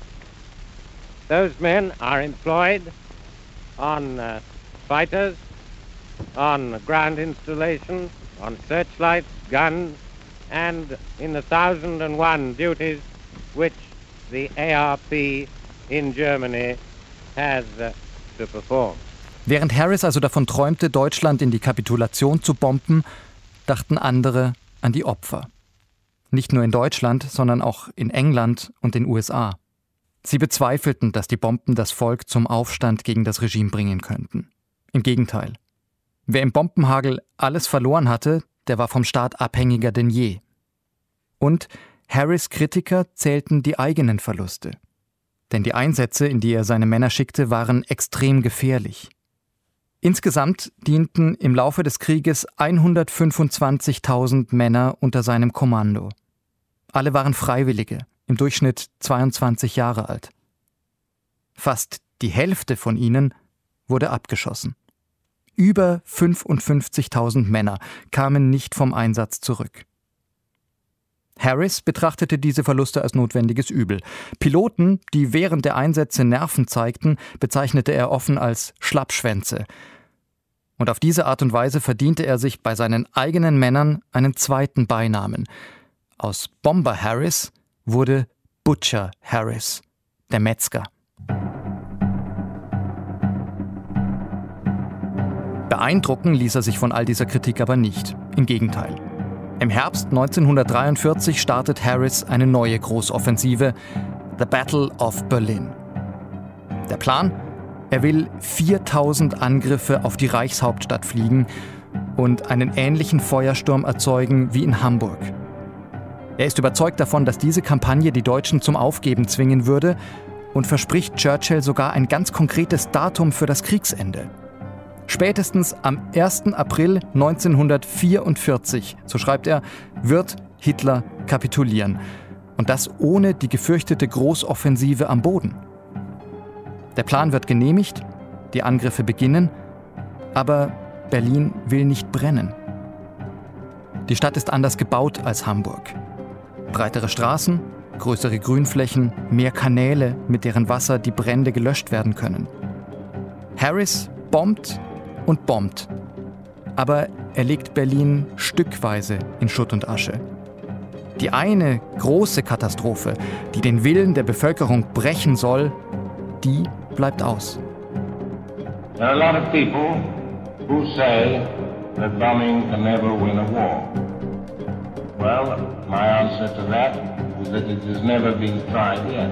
Those men are employed on fighters, on ground installations, on searchlights, guns, and in the 1001 duties which the ARP in Germany has to perform. Während Harris also davon träumte, Deutschland in die Kapitulation zu bomben, dachten andere an die Opfer. Nicht nur in Deutschland, sondern auch in England und den USA. Sie bezweifelten, dass die Bomben das Volk zum Aufstand gegen das Regime bringen könnten. Im Gegenteil. Wer im Bombenhagel alles verloren hatte, der war vom Staat abhängiger denn je. Und Harris' Kritiker zählten die eigenen Verluste. Denn die Einsätze, in die er seine Männer schickte, waren extrem gefährlich. Insgesamt dienten im Laufe des Krieges 125.000 Männer unter seinem Kommando. Alle waren Freiwillige, im Durchschnitt 22 Jahre alt. Fast die Hälfte von ihnen wurde abgeschossen. Über 55.000 Männer kamen nicht vom Einsatz zurück. Harris betrachtete diese Verluste als notwendiges Übel. Piloten, die während der Einsätze Nerven zeigten, bezeichnete er offen als Schlappschwänze. Und auf diese Art und Weise verdiente er sich bei seinen eigenen Männern einen zweiten Beinamen. Aus Bomber Harris wurde Butcher Harris, der Metzger. Beeindrucken ließ er sich von all dieser Kritik aber nicht. Im Gegenteil. Im Herbst 1943 startet Harris eine neue Großoffensive, The Battle of Berlin. Der Plan? Er will 4000 Angriffe auf die Reichshauptstadt fliegen und einen ähnlichen Feuersturm erzeugen wie in Hamburg. Er ist überzeugt davon, dass diese Kampagne die Deutschen zum Aufgeben zwingen würde und verspricht Churchill sogar ein ganz konkretes Datum für das Kriegsende. Spätestens am 1. April 1944, so schreibt er, wird Hitler kapitulieren. Und das ohne die gefürchtete Großoffensive am Boden. Der Plan wird genehmigt, die Angriffe beginnen, aber Berlin will nicht brennen. Die Stadt ist anders gebaut als Hamburg. Breitere Straßen, größere Grünflächen, mehr Kanäle, mit deren Wasser die Brände gelöscht werden können. Harris bombt und bombt. Aber er legt Berlin stückweise in Schutt und Asche. Die eine große Katastrophe, die den Willen der Bevölkerung brechen soll, die bleibt aus. There are a lot of people who say that bombing can never win a war. Well, my answer to that is that it has never been tried yet.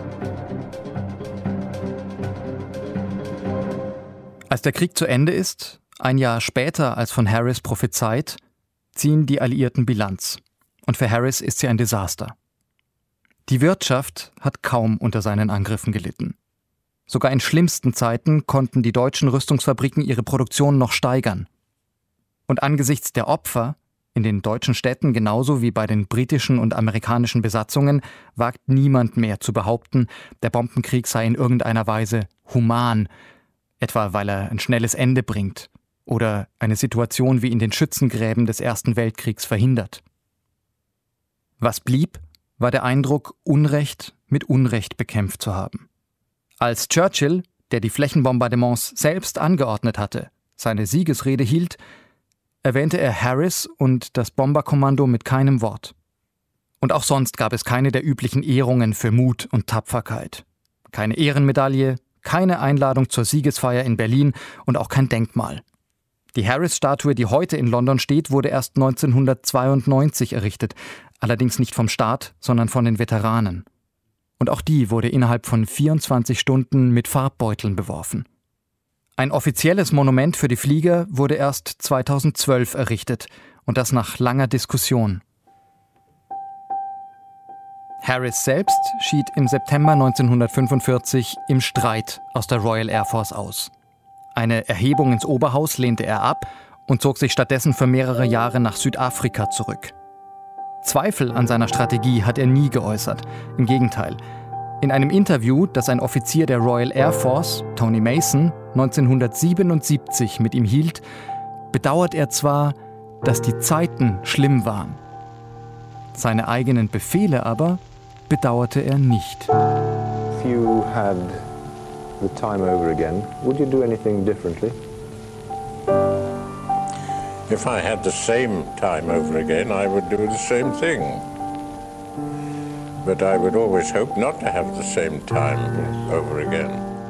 Als der Krieg zu Ende ist, ein Jahr später als von Harris prophezeit, ziehen die Alliierten Bilanz. Und für Harris ist sie ein Desaster. Die Wirtschaft hat kaum unter seinen Angriffen gelitten. Sogar in schlimmsten Zeiten konnten die deutschen Rüstungsfabriken ihre Produktion noch steigern. Und angesichts der Opfer, in den deutschen Städten genauso wie bei den britischen und amerikanischen Besatzungen, wagt niemand mehr zu behaupten, der Bombenkrieg sei in irgendeiner Weise human, etwa weil er ein schnelles Ende bringt oder eine Situation wie in den Schützengräben des Ersten Weltkriegs verhindert. Was blieb, war der Eindruck, Unrecht mit Unrecht bekämpft zu haben. Als Churchill, der die Flächenbombardements selbst angeordnet hatte, seine Siegesrede hielt, erwähnte er Harris und das Bomberkommando mit keinem Wort. Und auch sonst gab es keine der üblichen Ehrungen für Mut und Tapferkeit. Keine Ehrenmedaille, keine Einladung zur Siegesfeier in Berlin und auch kein Denkmal. Die Harris-Statue, die heute in London steht, wurde erst 1992 errichtet, allerdings nicht vom Staat, sondern von den Veteranen. Und auch die wurde innerhalb von 24 Stunden mit Farbbeuteln beworfen. Ein offizielles Monument für die Flieger wurde erst 2012 errichtet, und das nach langer Diskussion. Harris selbst schied im September 1945 im Streit aus der Royal Air Force aus. Eine Erhebung ins Oberhaus lehnte er ab und zog sich stattdessen für mehrere Jahre nach Südafrika zurück. Zweifel an seiner Strategie hat er nie geäußert. Im Gegenteil. In einem Interview, das ein Offizier der Royal Air Force, Tony Mason, 1977 mit ihm hielt, bedauert er zwar, dass die Zeiten schlimm waren. Seine eigenen Befehle aber bedauerte er nicht. If you had the time over again, would you do anything differently? If I had the same time over again, I would do the same thing. But I would always hope not to have the same time over again.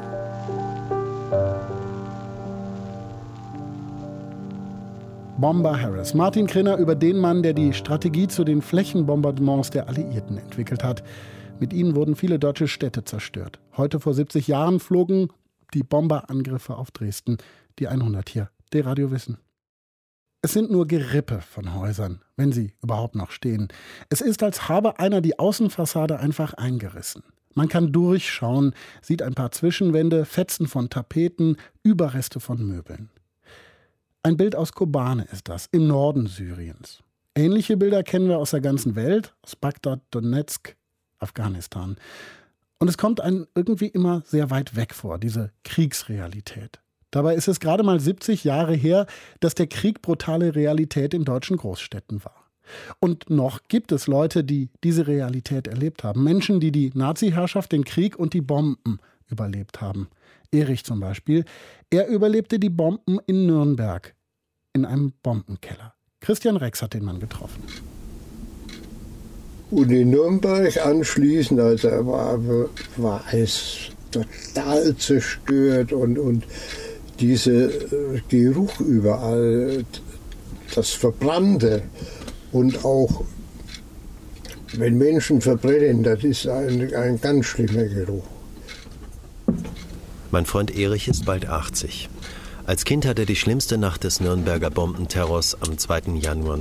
Bomber Harris. Martin Krenner über den Mann, der die Strategie zu den Flächenbombardements der Alliierten entwickelt hat. Mit ihnen wurden viele deutsche Städte zerstört. Heute vor 70 Jahren flogen die Bomberangriffe auf Dresden. Die 100 hier, D-Radio Wissen. Es sind nur Gerippe von Häusern, wenn sie überhaupt noch stehen. Es ist, als habe einer die Außenfassade einfach eingerissen. Man kann durchschauen, sieht ein paar Zwischenwände, Fetzen von Tapeten, Überreste von Möbeln. Ein Bild aus Kobane ist das, im Norden Syriens. Ähnliche Bilder kennen wir aus der ganzen Welt, aus Bagdad, Donetsk, Afghanistan. Und es kommt einem irgendwie immer sehr weit weg vor, diese Kriegsrealität. Dabei ist es gerade mal 70 Jahre her, dass der Krieg brutale Realität in deutschen Großstädten war. Und noch gibt es Leute, die diese Realität erlebt haben. Menschen, die die Nazi-Herrschaft, den Krieg und die Bomben überlebt haben. Erich zum Beispiel. Er überlebte die Bomben in Nürnberg, in einem Bombenkeller. Christian Rex hat den Mann getroffen. Und in Nürnberg anschließend, also war alles total zerstört und dieser Geruch überall, das Verbrannte und auch wenn Menschen verbrennen, das ist ein ganz schlimmer Geruch. Mein Freund Erich ist bald 80. Als Kind hat er die schlimmste Nacht des Nürnberger Bombenterrors am 2. Januar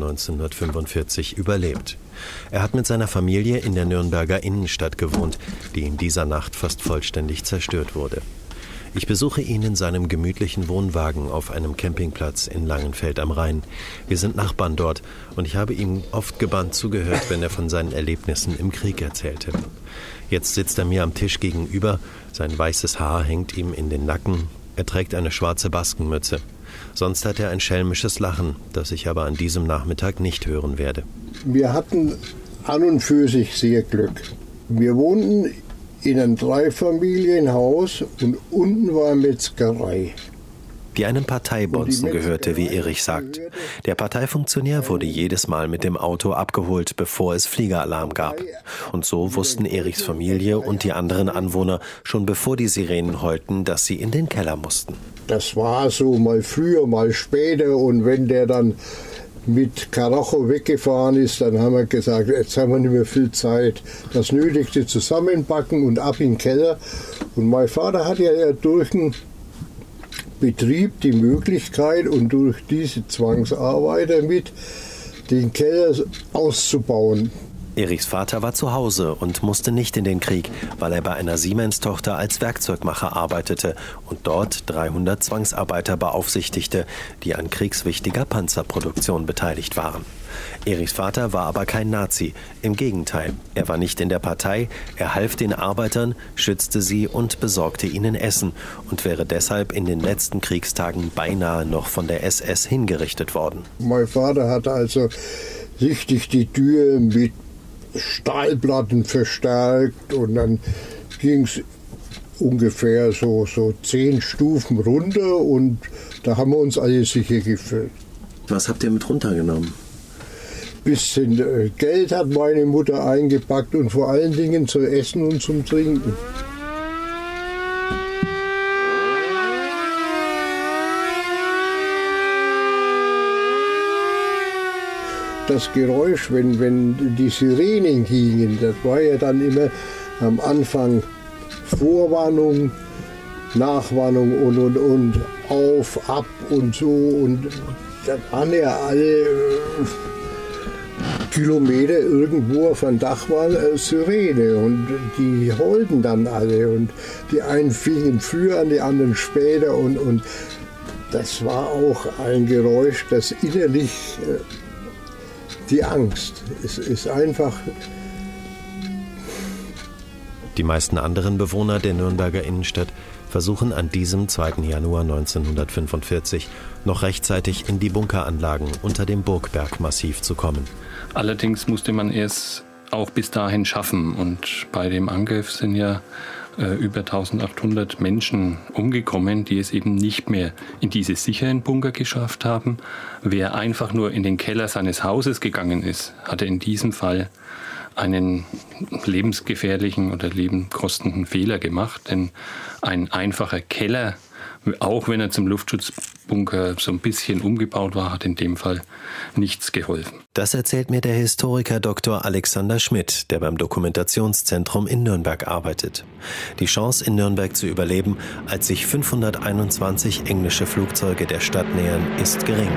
1945 überlebt. Er hat mit seiner Familie in der Nürnberger Innenstadt gewohnt, die in dieser Nacht fast vollständig zerstört wurde. Ich besuche ihn in seinem gemütlichen Wohnwagen auf einem Campingplatz in Langenfeld am Rhein. Wir sind Nachbarn dort und ich habe ihm oft gebannt zugehört, wenn er von seinen Erlebnissen im Krieg erzählte. Jetzt sitzt er mir am Tisch gegenüber, sein weißes Haar hängt ihm in den Nacken, er trägt eine schwarze Baskenmütze. Sonst hat er ein schelmisches Lachen, das ich aber an diesem Nachmittag nicht hören werde. Wir hatten an und für sich sehr Glück. Wir wohnten in einem Dreifamilienhaus und unten war Metzgerei. Die einem Parteibonzen gehörte, wie Erich sagt. Der Parteifunktionär wurde jedes Mal mit dem Auto abgeholt, bevor es Fliegeralarm gab. Und so wussten Erichs Familie und die anderen Anwohner schon bevor die Sirenen heulten, dass sie in den Keller mussten. Das war so mal früher, mal später und wenn der dann mit Karacho weggefahren ist, dann haben wir gesagt, jetzt haben wir nicht mehr viel Zeit. Das Nötigste zusammenpacken und ab in den Keller. Und mein Vater hat ja durch den Betrieb die Möglichkeit und durch diese Zwangsarbeit damit den Keller auszubauen. Erichs Vater war zu Hause und musste nicht in den Krieg, weil er bei einer Siemens-Tochter als Werkzeugmacher arbeitete und dort 300 Zwangsarbeiter beaufsichtigte, die an kriegswichtiger Panzerproduktion beteiligt waren. Erichs Vater war aber kein Nazi. Im Gegenteil, er war nicht in der Partei, er half den Arbeitern, schützte sie und besorgte ihnen Essen und wäre deshalb in den letzten Kriegstagen beinahe noch von der SS hingerichtet worden. Mein Vater hat also richtig die Tür mit Stahlplatten verstärkt und dann ging es ungefähr so 10 Stufen runter und da haben wir uns alle sicher gefühlt. Was habt ihr mit runtergenommen? Bisschen Geld hat meine Mutter eingepackt und vor allen Dingen zu essen und zum Trinken. Das Geräusch, wenn die Sirenen gingen, das war ja dann immer am Anfang Vorwarnung, Nachwarnung und auf, ab und so. Und da waren ja alle Kilometer irgendwo auf dem Dach war Sirene und die heulten dann alle und die einen fingen früher an, die anderen später und das war auch ein Geräusch, das innerlich die Angst. Es ist einfach. Die meisten anderen Bewohner der Nürnberger Innenstadt versuchen an diesem 2. Januar 1945 noch rechtzeitig in die Bunkeranlagen unter dem Burgbergmassiv zu kommen. Allerdings musste man es auch bis dahin schaffen. Und bei dem Angriff sind ja über 1800 Menschen umgekommen, die es eben nicht mehr in diese sicheren Bunker geschafft haben. Wer einfach nur in den Keller seines Hauses gegangen ist, hatte in diesem Fall einen lebensgefährlichen oder lebenskostenden Fehler gemacht. Denn ein einfacher Keller, auch wenn er zum Luftschutzbunker so ein bisschen umgebaut war, hat in dem Fall nichts geholfen. Das erzählt mir der Historiker Dr. Alexander Schmidt, der beim Dokumentationszentrum in Nürnberg arbeitet. Die Chance, in Nürnberg zu überleben, als sich 521 englische Flugzeuge der Stadt nähern, ist gering.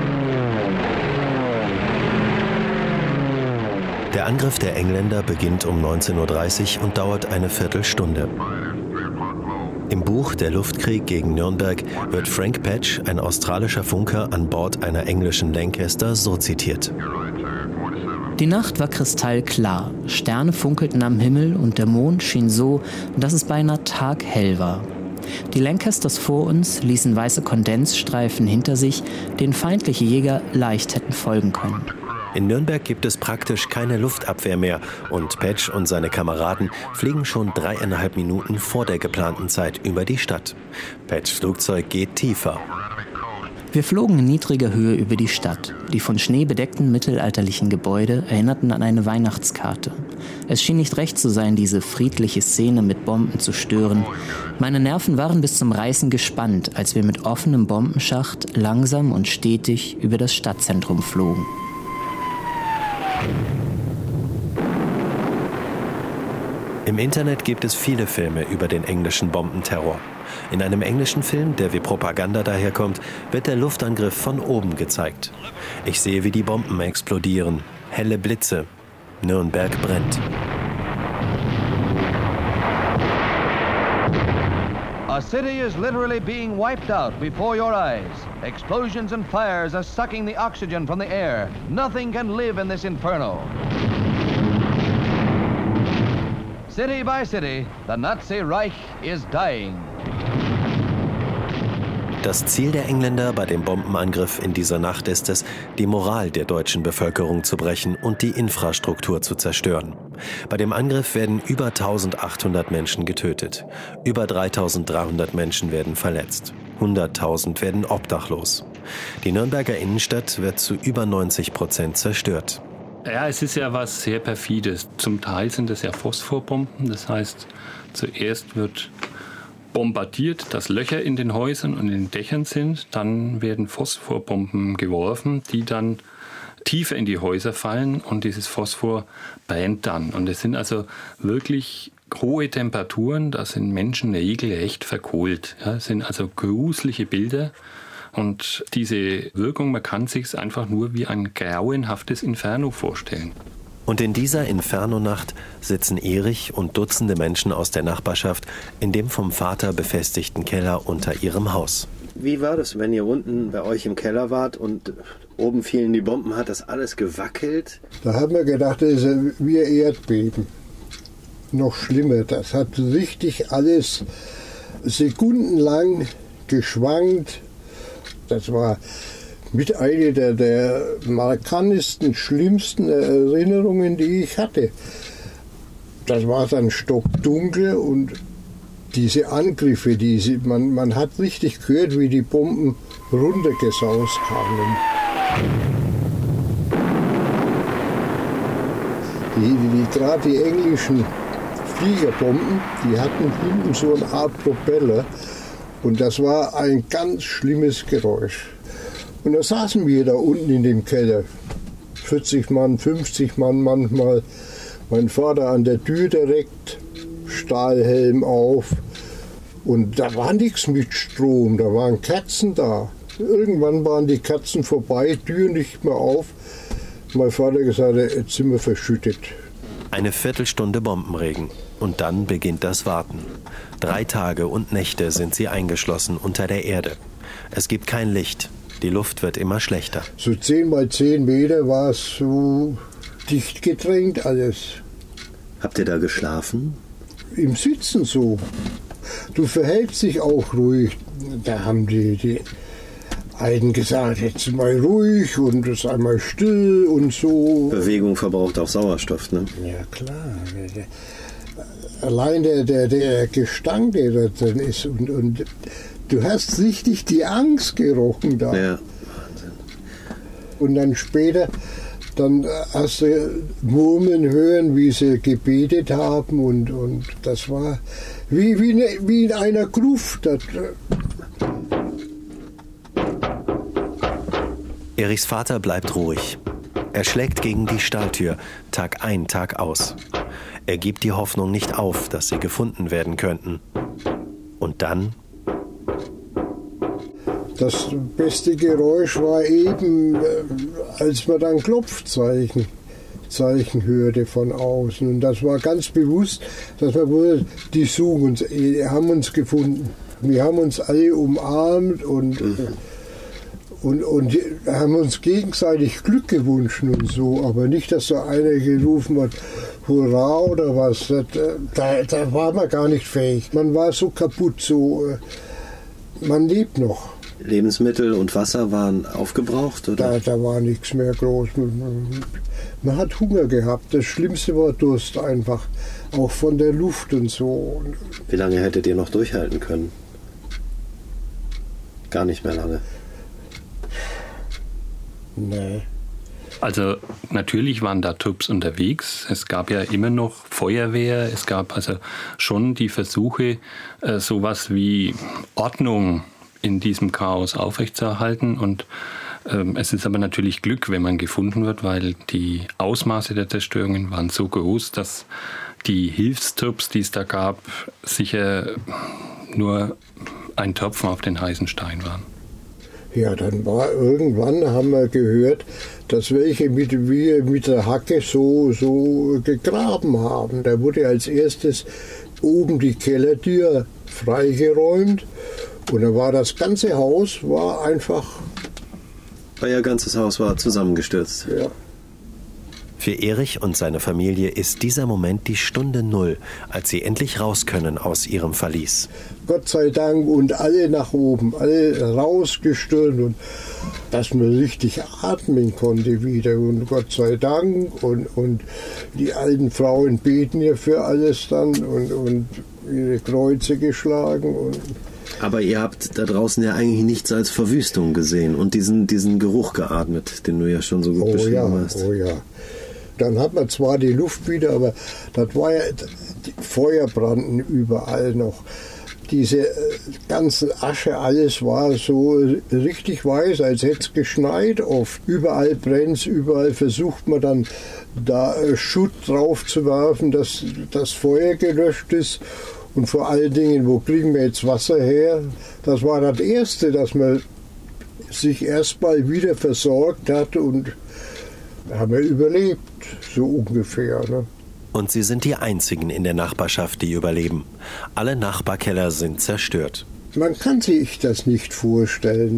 Der Angriff der Engländer beginnt um 19:30 Uhr und dauert eine Viertelstunde. Im Buch Der Luftkrieg gegen Nürnberg wird Frank Patch, ein australischer Funker an Bord einer englischen Lancaster, so zitiert. Die Nacht war kristallklar, Sterne funkelten am Himmel und der Mond schien so, dass es beinahe taghell war. Die Lancasters vor uns ließen weiße Kondensstreifen hinter sich, denen feindliche Jäger leicht hätten folgen können. In Nürnberg gibt es praktisch keine Luftabwehr mehr und Petsch und seine Kameraden fliegen schon 3,5 Minuten vor der geplanten Zeit über die Stadt. Petschs Flugzeug geht tiefer. Wir flogen in niedriger Höhe über die Stadt. Die von Schnee bedeckten mittelalterlichen Gebäude erinnerten an eine Weihnachtskarte. Es schien nicht recht zu sein, diese friedliche Szene mit Bomben zu stören. Meine Nerven waren bis zum Reißen gespannt, als wir mit offenem Bombenschacht langsam und stetig über das Stadtzentrum flogen. Im Internet gibt es viele Filme über den englischen Bombenterror. In einem englischen Film, der wie Propaganda daherkommt, wird der Luftangriff von oben gezeigt. Ich sehe, wie die Bomben explodieren. Helle Blitze. Nürnberg brennt. A city is literally being wiped out before your eyes. Explosions and fires are sucking the oxygen from the air. Nothing can live in this inferno. City by city, the Nazi Reich is dying. Das Ziel der Engländer bei dem Bombenangriff in dieser Nacht ist es, die Moral der deutschen Bevölkerung zu brechen und die Infrastruktur zu zerstören. Bei dem Angriff werden über 1800 Menschen getötet. Über 3300 Menschen werden verletzt. 100.000 werden obdachlos. Die Nürnberger Innenstadt wird zu über 90% zerstört. Ja, es ist ja was sehr Perfides. Zum Teil sind es ja Phosphorbomben. Das heißt, zuerst wird bombardiert, dass Löcher in den Häusern und in den Dächern sind. Dann werden Phosphorbomben geworfen, die dann tiefer in die Häuser fallen und dieses Phosphor brennt dann. Und es sind also wirklich hohe Temperaturen, da sind Menschen regelrecht verkohlt. Ja, es sind also gruselige Bilder. Und diese Wirkung, man kann sich es einfach nur wie ein grauenhaftes Inferno vorstellen. Und in dieser Inferno-Nacht sitzen Erich und Dutzende Menschen aus der Nachbarschaft in dem vom Vater befestigten Keller unter ihrem Haus. Wie war das, wenn ihr unten bei euch im Keller wart und oben fielen die Bomben? Hat das alles gewackelt? Da haben wir gedacht, das ist wie ein Erdbeben. Noch schlimmer, das hat richtig alles sekundenlang geschwankt. Das war mit einer der markantesten, schlimmsten Erinnerungen, die ich hatte. Das war dann stockdunkel und diese Angriffe, man hat richtig gehört, wie die Bomben runtergesaust kamen. Gerade die englischen Fliegerbomben, die hatten hinten so eine Art Propeller und das war ein ganz schlimmes Geräusch. Und da saßen wir da unten in dem Keller, 40 Mann, 50 Mann manchmal, mein Vater an der Tür direkt, Stahlhelm auf und da war nichts mit Strom, da waren Kerzen da. Irgendwann waren die Kerzen vorbei, Tür nicht mehr auf. Mein Vater gesagt, jetzt sind wir verschüttet. Eine Viertelstunde Bombenregen und dann beginnt das Warten. 3 Tage und Nächte sind sie eingeschlossen unter der Erde. Es gibt kein Licht. Die Luft wird immer schlechter. So 10 mal 10 Meter war es so dicht gedrängt alles. Habt ihr da geschlafen? Im Sitzen so. Du verhältst dich auch ruhig. Da haben die einen gesagt, jetzt mal ruhig und es einmal still und so. Bewegung verbraucht auch Sauerstoff, ne? Ja, klar. Allein der Gestank, der da drin ist und du hast richtig die Angst gerochen da. Ja, Wahnsinn. Und dann später, dann hast du Murmeln hören, wie sie gebetet haben und das war wie in einer Gruft. Erichs Vater bleibt ruhig. Er schlägt gegen die Stahltür, Tag ein, Tag aus. Er gibt die Hoffnung nicht auf, dass sie gefunden werden könnten. Und dann? Das beste Geräusch war eben, als man dann Klopfzeichen hörte von außen. Und das war ganz bewusst, dass man wohl, die suchen uns, die haben uns gefunden. Wir haben uns alle umarmt und haben uns gegenseitig Glück gewünscht und so, aber nicht, dass so einer gerufen hat, Hurra oder was, da war man gar nicht fähig. Man war so kaputt, so, man lebt noch. Lebensmittel und Wasser waren aufgebraucht, oder? Da war nichts mehr groß. Man hat Hunger gehabt. Das Schlimmste war Durst einfach. Auch von der Luft und so. Wie lange hättet ihr noch durchhalten können? Gar nicht mehr lange. Nee. Also natürlich waren da Trupps unterwegs. Es gab ja immer noch Feuerwehr. Es gab also schon die Versuche, sowas wie Ordnung in diesem Chaos aufrechtzuerhalten. Und es ist aber natürlich Glück, wenn man gefunden wird, weil die Ausmaße der Zerstörungen waren so groß, dass die Hilfstrupps, die es da gab, sicher nur ein Tropfen auf den heißen Stein waren. Ja, dann war irgendwann, haben wir gehört, dass welche mit der Hacke so gegraben haben. Da wurde als erstes oben die Kellertür freigeräumt und dann war das ganze Haus einfach... Euer ganzes Haus war zusammengestürzt. Ja. Für Erich und seine Familie ist dieser Moment die Stunde Null, als sie endlich raus können aus ihrem Verlies. Gott sei Dank, und alle nach oben, alle rausgestürmt und dass man richtig atmen konnte wieder und Gott sei Dank und die alten Frauen beten ja für alles dann und ihre Kreuze geschlagen. Aber ihr habt da draußen ja eigentlich nichts als Verwüstung gesehen und diesen Geruch geatmet, den du ja schon so gut beschrieben hast. Oh ja. Dann hat man zwar die Luft wieder, aber das war ja, die Feuer brannten überall noch. Diese ganze Asche, alles war so richtig weiß, als hätte es geschneit oft. Überall brennt es, überall versucht man dann da Schutt drauf zu werfen, dass das Feuer gelöscht ist. Und vor allen Dingen, wo kriegen wir jetzt Wasser her? Das war das Erste, dass man sich erstmal wieder versorgt hat und haben wir überlebt, so ungefähr. Ne? Und sie sind die einzigen in der Nachbarschaft, die überleben. Alle Nachbarkeller sind zerstört. Man kann sich das nicht vorstellen.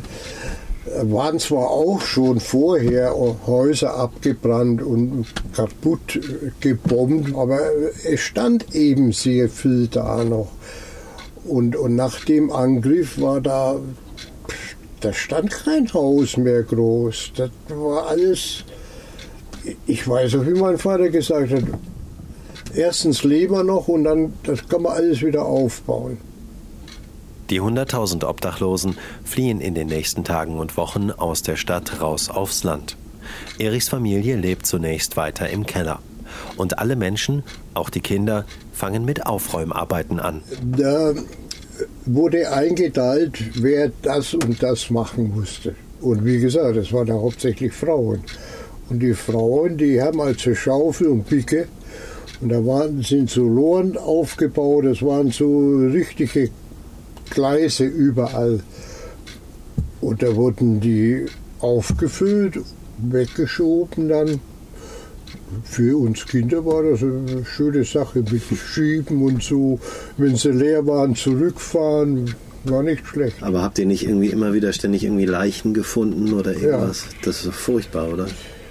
Da waren zwar auch schon vorher Häuser abgebrannt und kaputt gebombt, aber es stand eben sehr viel da noch. Und nach dem Angriff war da stand kein Haus mehr groß. Das war alles, ich weiß auch, wie mein Vater gesagt hat, erstens leben wir noch und dann, das kann man alles wieder aufbauen. Die 100.000 Obdachlosen fliehen in den nächsten Tagen und Wochen aus der Stadt raus aufs Land. Erichs Familie lebt zunächst weiter im Keller. Und alle Menschen, auch die Kinder, fangen mit Aufräumarbeiten an. Da wurde eingeteilt, wer das und das machen musste. Und wie gesagt, das waren ja hauptsächlich Frauen. Und die Frauen, die haben also Schaufel und Picke. Und da sind so Loren aufgebaut, das waren so richtige Gleise überall. Und da wurden die aufgefüllt, weggeschoben dann. Für uns Kinder war das eine schöne Sache mit Schieben und so. Wenn sie leer waren, zurückfahren, war nicht schlecht. Aber habt ihr nicht irgendwie immer wieder ständig irgendwie Leichen gefunden oder irgendwas? Ja. Das ist doch furchtbar, oder?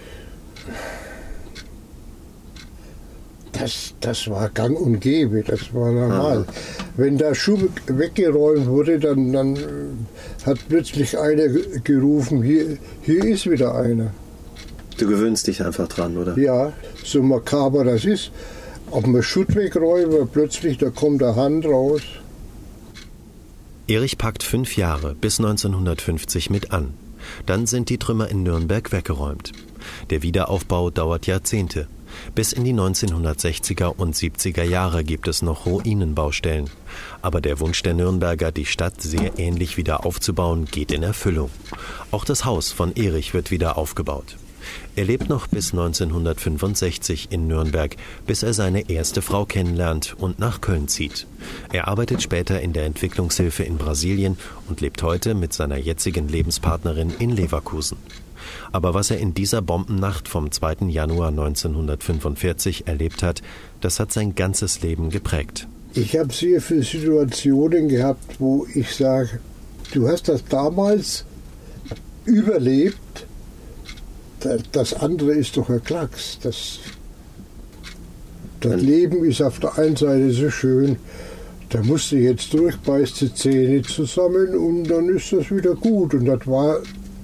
Das war gang und gäbe, das war normal. Wenn der Schuh weggeräumt wurde, dann hat plötzlich einer gerufen, hier ist wieder einer. Du gewöhnst dich einfach dran, oder? Ja, so makaber das ist. Ob man Schutt wegräumt, plötzlich, da kommt eine Hand raus. Erich packt 5 Jahre bis 1950 mit an. Dann sind die Trümmer in Nürnberg weggeräumt. Der Wiederaufbau dauert Jahrzehnte. Bis in die 1960er und 70er Jahre gibt es noch Ruinenbaustellen. Aber der Wunsch der Nürnberger, die Stadt sehr ähnlich wieder aufzubauen, geht in Erfüllung. Auch das Haus von Erich wird wieder aufgebaut. Er lebt noch bis 1965 in Nürnberg, bis er seine erste Frau kennenlernt und nach Köln zieht. Er arbeitet später in der Entwicklungshilfe in Brasilien und lebt heute mit seiner jetzigen Lebenspartnerin in Leverkusen. Aber was er in dieser Bombennacht vom 2. Januar 1945 erlebt hat, das hat sein ganzes Leben geprägt. Ich habe sehr viele Situationen gehabt, wo ich sage, du hast das damals überlebt, das andere ist doch ein Klacks. Das Leben ist auf der einen Seite so schön, Da musste jetzt durchbeißt die Zähne zusammen und dann ist das wieder gut. Und das war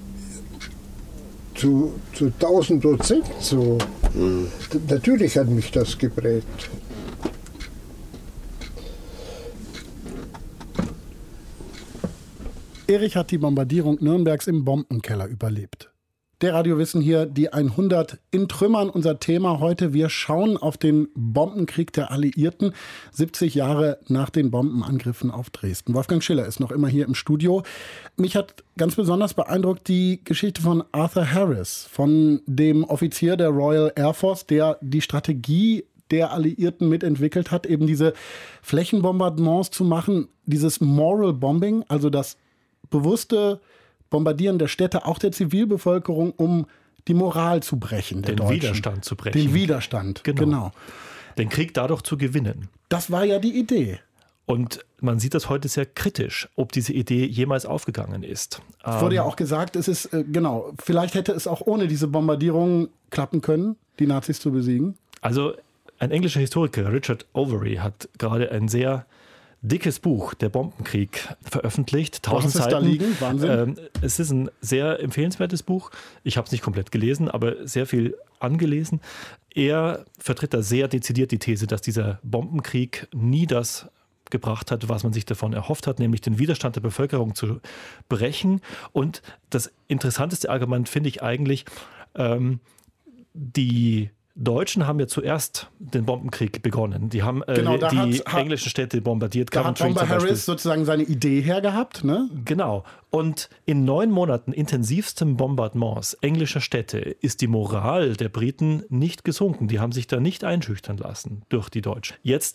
zu 1000% so. Natürlich hat mich das geprägt. Erich hat die Bombardierung Nürnbergs im Bombenkeller überlebt. Der Radiowissen hier, die 100 in Trümmern, unser Thema heute. Wir schauen auf den Bombenkrieg der Alliierten, 70 Jahre nach den Bombenangriffen auf Dresden. Wolfgang Schiller ist noch immer hier im Studio. Mich hat ganz besonders beeindruckt die Geschichte von Arthur Harris, von dem Offizier der Royal Air Force, der die Strategie der Alliierten mitentwickelt hat, eben diese Flächenbombardements zu machen, dieses Moral Bombing, also das bewusste Bombardieren der Städte, auch der Zivilbevölkerung, um die Moral zu brechen. Den Deutschen. Widerstand zu brechen. Den Widerstand, genau. Den Krieg dadurch zu gewinnen. Das war ja die Idee. Und man sieht das heute sehr kritisch, ob diese Idee jemals aufgegangen ist. Es wurde ja auch gesagt, es ist, vielleicht hätte es auch ohne diese Bombardierung klappen können, die Nazis zu besiegen. Also ein englischer Historiker, Richard Overy, hat gerade ein sehr dickes Buch, Der Bombenkrieg, veröffentlicht. 1000 Seiten. Da liegen? Wahnsinn. Es ist ein sehr empfehlenswertes Buch. Ich habe es nicht komplett gelesen, aber sehr viel angelesen. Er vertritt da sehr dezidiert die These, dass dieser Bombenkrieg nie das gebracht hat, was man sich davon erhofft hat, nämlich den Widerstand der Bevölkerung zu brechen. Und das interessanteste Argument finde ich eigentlich, die Deutschen haben ja zuerst den Bombenkrieg begonnen. Die haben die englischen Städte bombardiert. Da hat Bomber Harris sozusagen seine Idee hergehabt, ne? Genau. Und in 9 Monaten intensivstem Bombardements englischer Städte ist die Moral der Briten nicht gesunken. Die haben sich da nicht einschüchtern lassen durch die Deutschen.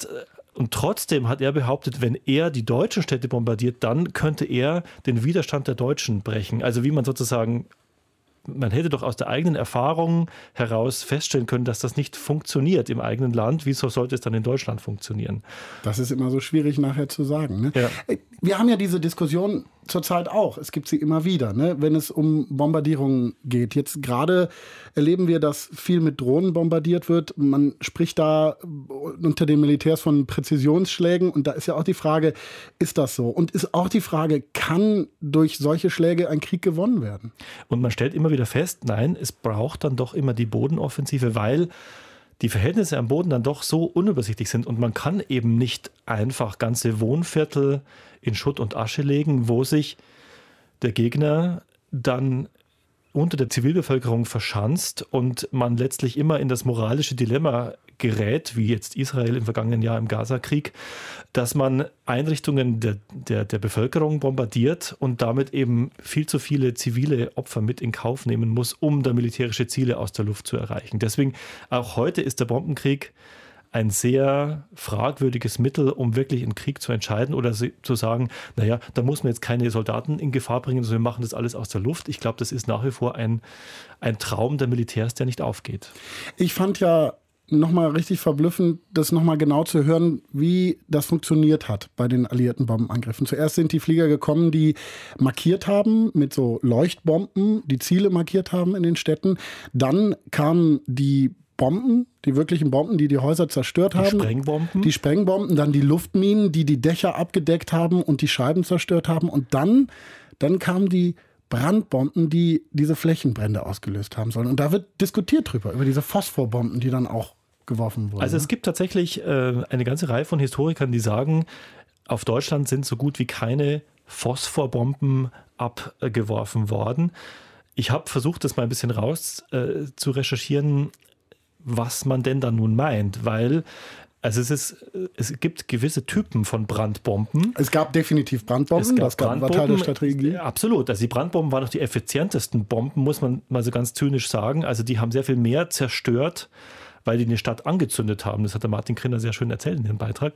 Und trotzdem hat er behauptet, wenn er die deutschen Städte bombardiert, dann könnte er den Widerstand der Deutschen brechen. Also wie man sozusagen... Man hätte doch aus der eigenen Erfahrung heraus feststellen können, dass das nicht funktioniert im eigenen Land. Wieso sollte es dann in Deutschland funktionieren? Das ist immer so schwierig nachher zu sagen. Ne? Ja. Wir haben ja diese Diskussion zurzeit auch. Es gibt sie immer wieder, ne? Wenn es um Bombardierungen geht. Jetzt gerade erleben wir, dass viel mit Drohnen bombardiert wird. Man spricht da unter den Militärs von Präzisionsschlägen. Und da ist ja auch die Frage, ist das so? Und ist auch die Frage, kann durch solche Schläge ein Krieg gewonnen werden? Und man stellt immer wieder fest, nein, es braucht dann doch immer die Bodenoffensive, weil die Verhältnisse am Boden dann doch so unübersichtlich sind und man kann eben nicht einfach ganze Wohnviertel in Schutt und Asche legen, wo sich der Gegner dann unter der Zivilbevölkerung verschanzt und man letztlich immer in das moralische Dilemma gerät, wie jetzt Israel im vergangenen Jahr im Gaza-Krieg, dass man Einrichtungen der Bevölkerung bombardiert und damit eben viel zu viele zivile Opfer mit in Kauf nehmen muss, um da militärische Ziele aus der Luft zu erreichen. Deswegen auch heute ist der Bombenkrieg ein sehr fragwürdiges Mittel, um wirklich einen Krieg zu entscheiden oder zu sagen, naja, da muss man jetzt keine Soldaten in Gefahr bringen, sondern wir machen das alles aus der Luft. Ich glaube, das ist nach wie vor ein Traum der Militärs, der nicht aufgeht. Ich fand ja nochmal richtig verblüffend, das nochmal genau zu hören, wie das funktioniert hat bei den alliierten Bombenangriffen. Zuerst sind die Flieger gekommen, die markiert haben mit so Leuchtbomben, die Ziele markiert haben in den Städten. Dann kamen die Bomben, die wirklichen Bomben, die Häuser zerstört haben. Die Sprengbomben, dann die Luftminen, die Dächer abgedeckt haben und die Scheiben zerstört haben. Und dann kamen die Brandbomben, die diese Flächenbrände ausgelöst haben sollen. Und da wird diskutiert über diese Phosphorbomben, die dann auch geworfen wurden. Also es gibt tatsächlich eine ganze Reihe von Historikern, die sagen, auf Deutschland sind so gut wie keine Phosphorbomben abgeworfen worden. Ich habe versucht, das mal ein bisschen raus zu recherchieren, was man denn da nun meint, weil es gibt gewisse Typen von Brandbomben. Es gab definitiv Brandbomben, das war Teil der Strategie. Absolut, also die Brandbomben waren noch die effizientesten Bomben, muss man mal so ganz zynisch sagen. Also die haben sehr viel mehr zerstört, weil die eine Stadt angezündet haben, das hat der Martin Krinner sehr schön erzählt in dem Beitrag,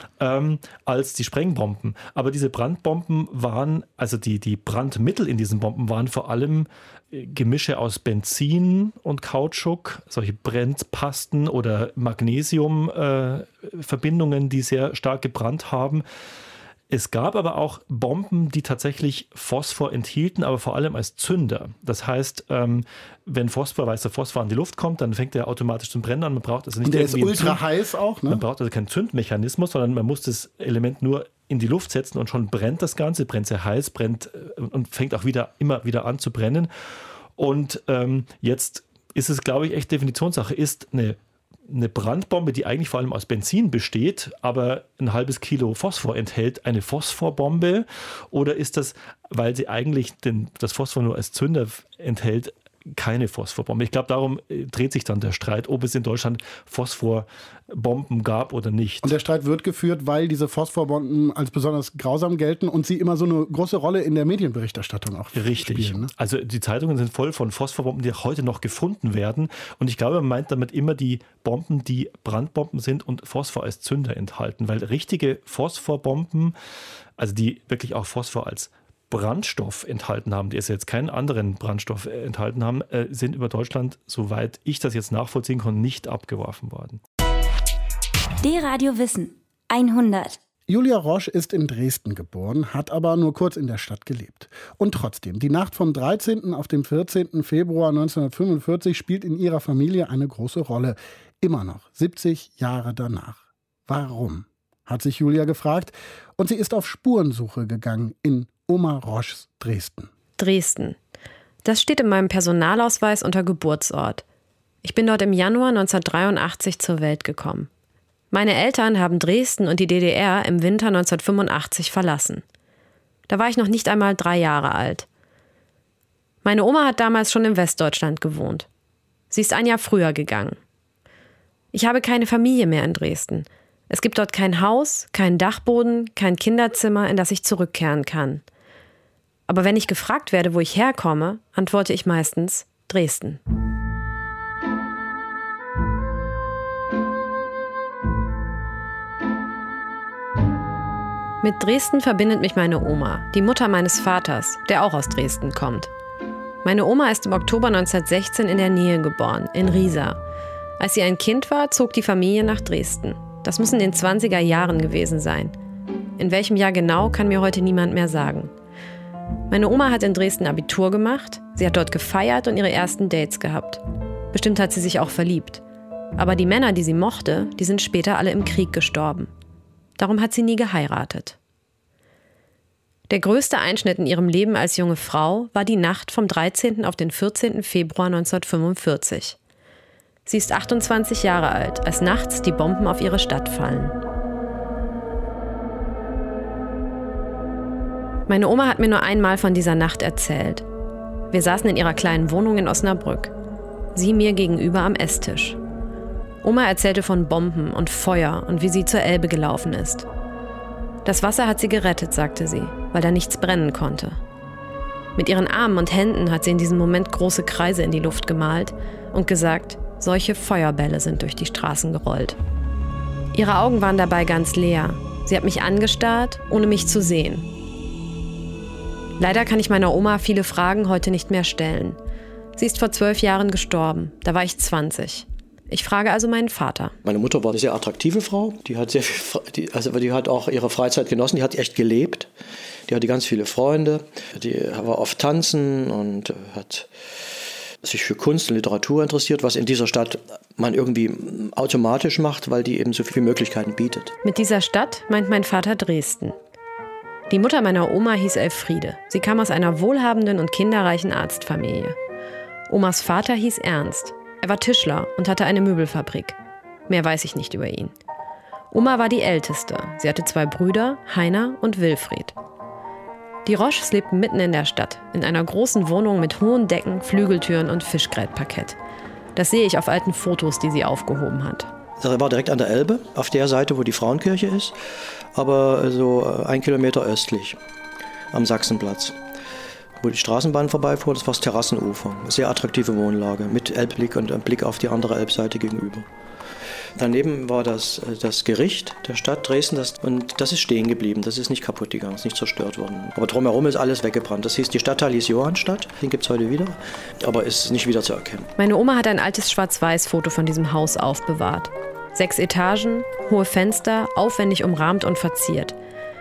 als die Sprengbomben. Aber diese Brandbomben waren, also die Brandmittel in diesen Bomben waren vor allem Gemische aus Benzin und Kautschuk, solche Brennpasten oder Magnesiumverbindungen, die sehr stark gebrannt haben. Es gab aber auch Bomben, die tatsächlich Phosphor enthielten, aber vor allem als Zünder. Das heißt, wenn weißer Phosphor in die Luft kommt, dann fängt der automatisch zum Brennen an. Man braucht also nicht, und der ist ultra heiß auch, ne? Man braucht also keinen Zündmechanismus, sondern man muss das Element nur in die Luft setzen und schon brennt das Ganze, brennt sehr heiß, brennt und fängt auch immer wieder an zu brennen. Und jetzt ist es, glaube ich, echt Definitionssache. Ist eine Brandbombe, die eigentlich vor allem aus Benzin besteht, aber ein halbes Kilo Phosphor enthält, eine Phosphorbombe? Oder ist das, weil sie eigentlich das Phosphor nur als Zünder enthält, keine Phosphorbombe? Ich glaube, darum dreht sich dann der Streit, ob es in Deutschland Phosphorbomben gab oder nicht. Und der Streit wird geführt, weil diese Phosphorbomben als besonders grausam gelten und sie immer so eine große Rolle in der Medienberichterstattung auch spielen. Ne? Also die Zeitungen sind voll von Phosphorbomben, die heute noch gefunden werden. Und ich glaube, man meint damit immer die Bomben, die Brandbomben sind und Phosphor als Zünder enthalten. Weil richtige Phosphorbomben, also die wirklich auch Phosphor als Brandstoff enthalten haben, die es jetzt keinen anderen Brandstoff enthalten haben, sind über Deutschland, soweit ich das jetzt nachvollziehen kann, nicht abgeworfen worden. D-Radio Wissen 100. Julia Roche ist in Dresden geboren, hat aber nur kurz in der Stadt gelebt. Und trotzdem, die Nacht vom 13. auf den 14. Februar 1945 spielt in ihrer Familie eine große Rolle. Immer noch, 70 Jahre danach. Warum? Hat sich Julia gefragt. Und sie ist auf Spurensuche gegangen in Oma Roches Dresden. Dresden. Das steht in meinem Personalausweis unter Geburtsort. Ich bin dort im Januar 1983 zur Welt gekommen. Meine Eltern haben Dresden und die DDR im Winter 1985 verlassen. Da war ich noch nicht einmal 3 Jahre alt. Meine Oma hat damals schon in Westdeutschland gewohnt. Sie ist ein Jahr früher gegangen. Ich habe keine Familie mehr in Dresden. Es gibt dort kein Haus, keinen Dachboden, kein Kinderzimmer, in das ich zurückkehren kann. Aber wenn ich gefragt werde, wo ich herkomme, antworte ich meistens Dresden. Mit Dresden verbindet mich meine Oma, die Mutter meines Vaters, der auch aus Dresden kommt. Meine Oma ist im Oktober 1916 in der Nähe geboren, in Riesa. Als sie ein Kind war, zog die Familie nach Dresden. Das muss in den 20er Jahren gewesen sein. In welchem Jahr genau, kann mir heute niemand mehr sagen. Meine Oma hat in Dresden Abitur gemacht, sie hat dort gefeiert und ihre ersten Dates gehabt. Bestimmt hat sie sich auch verliebt. Aber die Männer, die sie mochte, die sind später alle im Krieg gestorben. Darum hat sie nie geheiratet. Der größte Einschnitt in ihrem Leben als junge Frau war die Nacht vom 13. auf den 14. Februar 1945. Sie ist 28 Jahre alt, als nachts die Bomben auf ihre Stadt fallen. Meine Oma hat mir nur einmal von dieser Nacht erzählt. Wir saßen in ihrer kleinen Wohnung in Osnabrück. Sie mir gegenüber am Esstisch. Oma erzählte von Bomben und Feuer und wie sie zur Elbe gelaufen ist. Das Wasser hat sie gerettet, sagte sie, weil da nichts brennen konnte. Mit ihren Armen und Händen hat sie in diesem Moment große Kreise in die Luft gemalt und gesagt, solche Feuerbälle sind durch die Straßen gerollt. Ihre Augen waren dabei ganz leer. Sie hat mich angestarrt, ohne mich zu sehen. Leider kann ich meiner Oma viele Fragen heute nicht mehr stellen. Sie ist vor 12 Jahren gestorben, da war ich 20. Ich frage also meinen Vater. Meine Mutter war eine sehr attraktive Frau, die hat auch ihre Freizeit genossen, die hat echt gelebt. Die hatte ganz viele Freunde, die war oft tanzen und hat sich für Kunst und Literatur interessiert, was in dieser Stadt man irgendwie automatisch macht, weil die eben so viele Möglichkeiten bietet. Mit dieser Stadt meint mein Vater Dresden. Die Mutter meiner Oma hieß Elfriede. Sie kam aus einer wohlhabenden und kinderreichen Arztfamilie. Omas Vater hieß Ernst. Er war Tischler und hatte eine Möbelfabrik. Mehr weiß ich nicht über ihn. Oma war die Älteste. Sie hatte 2 Brüder, Heiner und Wilfried. Die Roches lebten mitten in der Stadt, in einer großen Wohnung mit hohen Decken, Flügeltüren und Fischgrätparkett. Das sehe ich auf alten Fotos, die sie aufgehoben hat. Das war direkt an der Elbe, auf der Seite, wo die Frauenkirche ist, aber so 1 Kilometer östlich, am Sachsenplatz. Wo die Straßenbahn vorbeifuhr, das war das Terrassenufer. Sehr attraktive Wohnlage mit Elbblick und einem Blick auf die andere Elbseite gegenüber. Daneben war das Gericht der Stadt Dresden und das ist stehen geblieben, das ist nicht kaputt gegangen, ist nicht zerstört worden. Aber drumherum ist alles weggebrannt. Das hieß, die Stadtteil hieß Johannstadt, den gibt es heute wieder, aber ist nicht wieder zu erkennen. Meine Oma hat ein altes Schwarz-Weiß-Foto von diesem Haus aufbewahrt. 6 Etagen, hohe Fenster, aufwendig umrahmt und verziert.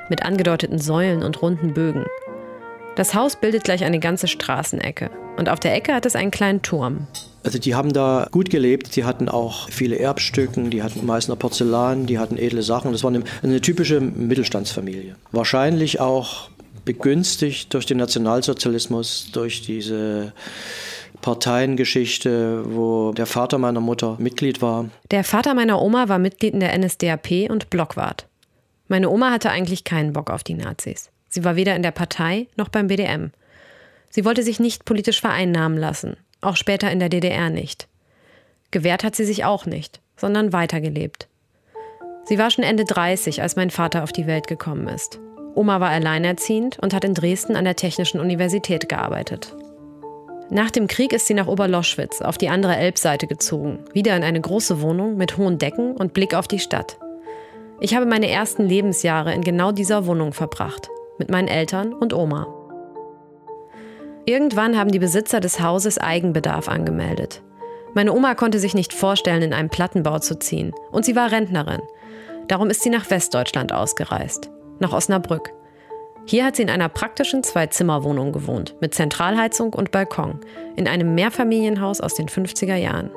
mit angedeuteten Säulen und runden Bögen. Das Haus bildet gleich eine ganze Straßenecke. Und auf der Ecke hat es einen kleinen Turm. Also die haben da gut gelebt. Die hatten auch viele Erbstücken, die hatten Meißner Porzellan, die hatten edle Sachen. Das war eine typische Mittelstandsfamilie. Wahrscheinlich auch begünstigt durch den Nationalsozialismus, durch diese Parteiengeschichte, wo der Vater meiner Mutter Mitglied war. Der Vater meiner Oma war Mitglied in der NSDAP und Blockwart. Meine Oma hatte eigentlich keinen Bock auf die Nazis. Sie war weder in der Partei noch beim BDM. Sie wollte sich nicht politisch vereinnahmen lassen, auch später in der DDR nicht. Gewehrt hat sie sich auch nicht, sondern weitergelebt. Sie war schon Ende 30, als mein Vater auf die Welt gekommen ist. Oma war alleinerziehend und hat in Dresden an der Technischen Universität gearbeitet. Nach dem Krieg ist sie nach Oberloschwitz auf die andere Elbseite gezogen, wieder in eine große Wohnung mit hohen Decken und Blick auf die Stadt. Ich habe meine ersten Lebensjahre in genau dieser Wohnung verbracht, mit meinen Eltern und Oma. Irgendwann haben die Besitzer des Hauses Eigenbedarf angemeldet. Meine Oma konnte sich nicht vorstellen, in einem Plattenbau zu ziehen. Und sie war Rentnerin. Darum ist sie nach Westdeutschland ausgereist, nach Osnabrück. Hier hat sie in einer praktischen 2-Zimmer-Wohnung gewohnt, mit Zentralheizung und Balkon, in einem Mehrfamilienhaus aus den 50er Jahren.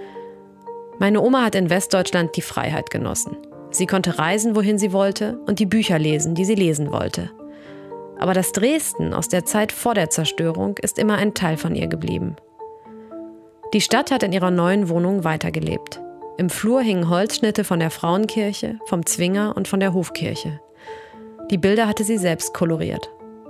Meine Oma hat in Westdeutschland die Freiheit genossen. Sie konnte reisen, wohin sie wollte, und die Bücher lesen, die sie lesen wollte. Aber das Dresden aus der Zeit vor der Zerstörung ist immer ein Teil von ihr geblieben. Die Stadt hat in ihrer neuen Wohnung weitergelebt. Im Flur hingen Holzschnitte von der Frauenkirche, vom Zwinger und von der Hofkirche. Die Bilder hatte sie selbst koloriert.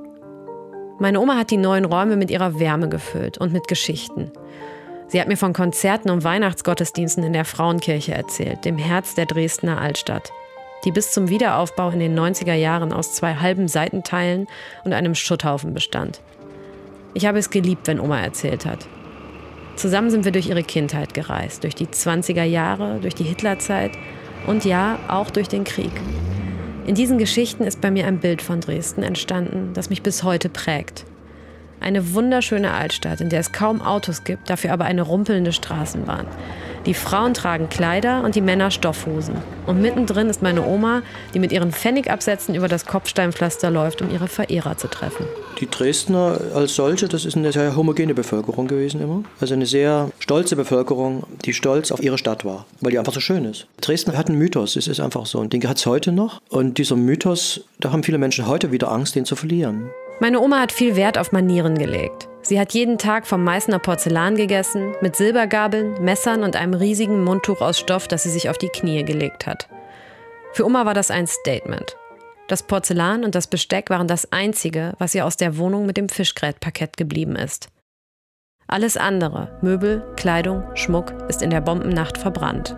Meine Oma hat die neuen Räume mit ihrer Wärme gefüllt und mit Geschichten. Sie hat mir von Konzerten und Weihnachtsgottesdiensten in der Frauenkirche erzählt, dem Herz der Dresdner Altstadt, die bis zum Wiederaufbau in den 90er Jahren aus 2 halben Seitenteilen und einem Schutthaufen bestand. Ich habe es geliebt, wenn Oma erzählt hat. Zusammen sind wir durch ihre Kindheit gereist, durch die 20er Jahre, durch die Hitlerzeit und ja, auch durch den Krieg. In diesen Geschichten ist bei mir ein Bild von Dresden entstanden, das mich bis heute prägt. Eine wunderschöne Altstadt, in der es kaum Autos gibt, dafür aber eine rumpelnde Straßenbahn. Die Frauen tragen Kleider und die Männer Stoffhosen. Und mittendrin ist meine Oma, die mit ihren Pfennigabsätzen über das Kopfsteinpflaster läuft, um ihre Verehrer zu treffen. Die Dresdner als solche, das ist eine sehr homogene Bevölkerung gewesen immer. Also eine sehr stolze Bevölkerung, die stolz auf ihre Stadt war, weil die einfach so schön ist. Dresden hat einen Mythos, es ist einfach so. Und den hat es heute noch. Und dieser Mythos, da haben viele Menschen heute wieder Angst, den zu verlieren. Meine Oma hat viel Wert auf Manieren gelegt. Sie hat jeden Tag vom Meißner Porzellan gegessen, mit Silbergabeln, Messern und einem riesigen Mundtuch aus Stoff, das sie sich auf die Knie gelegt hat. Für Oma war das ein Statement. Das Porzellan und das Besteck waren das Einzige, was ihr aus der Wohnung mit dem Fischgrätparkett geblieben ist. Alles andere, Möbel, Kleidung, Schmuck, ist in der Bombennacht verbrannt.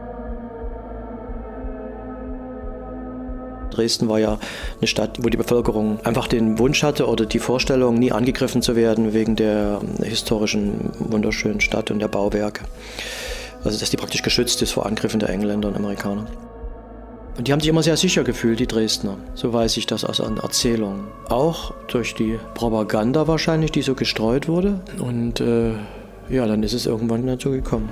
Dresden war ja eine Stadt, wo die Bevölkerung einfach den Wunsch hatte oder die Vorstellung, nie angegriffen zu werden wegen der historischen, wunderschönen Stadt und der Bauwerke. Also dass die praktisch geschützt ist vor Angriffen der Engländer und Amerikaner. Und die haben sich immer sehr sicher gefühlt, die Dresdner. So weiß ich das aus einer Erzählung. Auch durch die Propaganda wahrscheinlich, die so gestreut wurde. Und ja, dann ist es irgendwann dazu gekommen.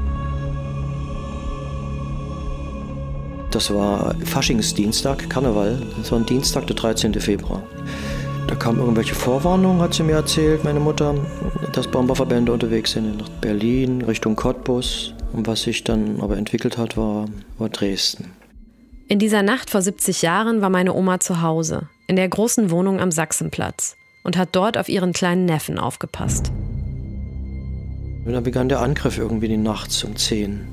Das war Faschingsdienstag, Karneval. Das war ein Dienstag, der 13. Februar. Da kamen irgendwelche Vorwarnungen, hat sie mir erzählt, meine Mutter, dass Bomberverbände unterwegs sind nach Berlin, Richtung Cottbus. Und was sich dann aber entwickelt hat, war Dresden. In dieser Nacht vor 70 Jahren war meine Oma zu Hause, in der großen Wohnung am Sachsenplatz und hat dort auf ihren kleinen Neffen aufgepasst. Und dann begann der Angriff irgendwie die Nachts um 10.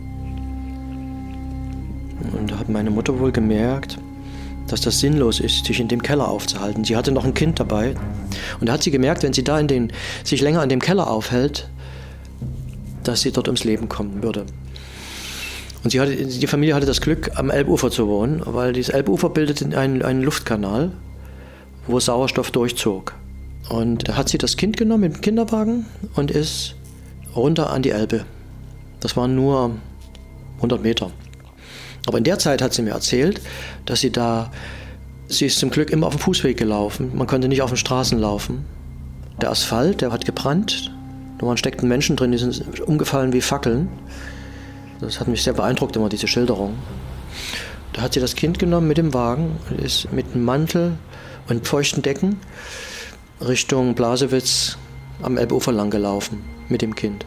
Und da hat meine Mutter wohl gemerkt, dass das sinnlos ist, sich in dem Keller aufzuhalten. Sie hatte noch ein Kind dabei. Und da hat sie gemerkt, wenn sie da sich länger in dem Keller aufhält, dass sie dort ums Leben kommen würde. Und die Familie hatte das Glück, am Elbufer zu wohnen, weil dieses Elbufer bildete einen Luftkanal, wo Sauerstoff durchzog. Und da hat sie das Kind genommen mit dem Kinderwagen und ist runter an die Elbe. Das waren nur 100 Meter. Aber in der Zeit hat sie mir erzählt, dass sie ist zum Glück immer auf dem Fußweg gelaufen. Man konnte nicht auf den Straßen laufen. Der Asphalt, der hat gebrannt. Da steckten Menschen drin, die sind umgefallen wie Fackeln. Das hat mich sehr beeindruckt, immer diese Schilderung. Da hat sie das Kind genommen mit dem Wagen und ist mit einem Mantel und feuchten Decken Richtung Blasewitz am Elbufer lang gelaufen mit dem Kind.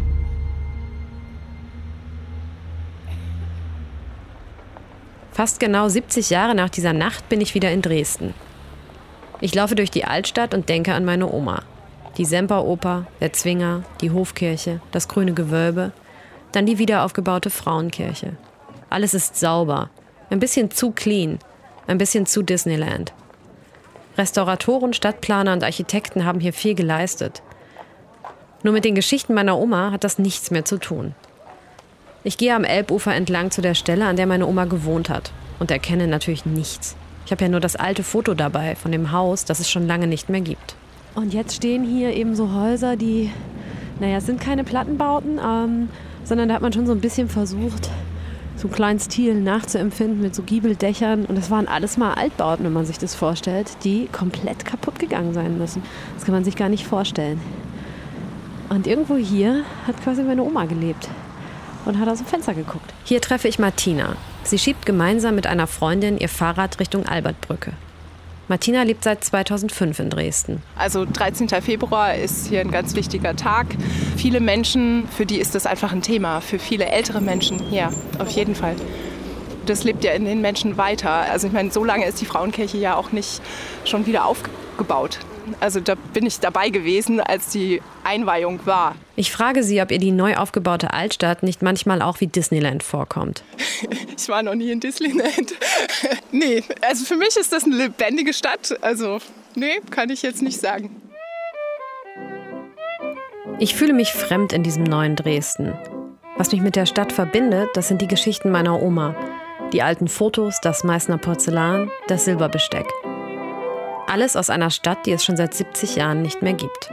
Fast genau 70 Jahre nach dieser Nacht bin ich wieder in Dresden. Ich laufe durch die Altstadt und denke an meine Oma. Die Semperoper, der Zwinger, die Hofkirche, das grüne Gewölbe, dann die wiederaufgebaute Frauenkirche. Alles ist sauber, ein bisschen zu clean, ein bisschen zu Disneyland. Restauratoren, Stadtplaner und Architekten haben hier viel geleistet. Nur mit den Geschichten meiner Oma hat das nichts mehr zu tun. Ich gehe am Elbufer entlang zu der Stelle, an der meine Oma gewohnt hat und erkenne natürlich nichts. Ich habe ja nur das alte Foto dabei von dem Haus, das es schon lange nicht mehr gibt. Und jetzt stehen hier eben so Häuser, die, es sind keine Plattenbauten, sondern da hat man schon so ein bisschen versucht, so einen kleinen Stil nachzuempfinden mit so Giebeldächern. Und das waren alles mal Altbauten, wenn man sich das vorstellt, die komplett kaputt gegangen sein müssen. Das kann man sich gar nicht vorstellen. Und irgendwo hier hat quasi meine Oma gelebt und hat aus dem Fenster geguckt. Hier treffe ich Martina. Sie schiebt gemeinsam mit einer Freundin ihr Fahrrad Richtung Albertbrücke. Martina lebt seit 2005 in Dresden. Also 13. Februar ist hier ein ganz wichtiger Tag. Viele Menschen, für die ist das einfach ein Thema. Für viele ältere Menschen, ja, auf jeden Fall. Das lebt ja in den Menschen weiter. Also ich meine, so lange ist die Frauenkirche ja auch nicht schon wieder aufgebaut. Also da bin ich dabei gewesen, als die Einweihung war. Ich frage sie, ob ihr die neu aufgebaute Altstadt nicht manchmal auch wie Disneyland vorkommt. Ich war noch nie in Disneyland. Nee, also für mich ist das eine lebendige Stadt. Also nee, kann ich jetzt nicht sagen. Ich fühle mich fremd in diesem neuen Dresden. Was mich mit der Stadt verbindet, das sind die Geschichten meiner Oma. Die alten Fotos, das Meißner Porzellan, das Silberbesteck. Alles aus einer Stadt, die es schon seit 70 Jahren nicht mehr gibt.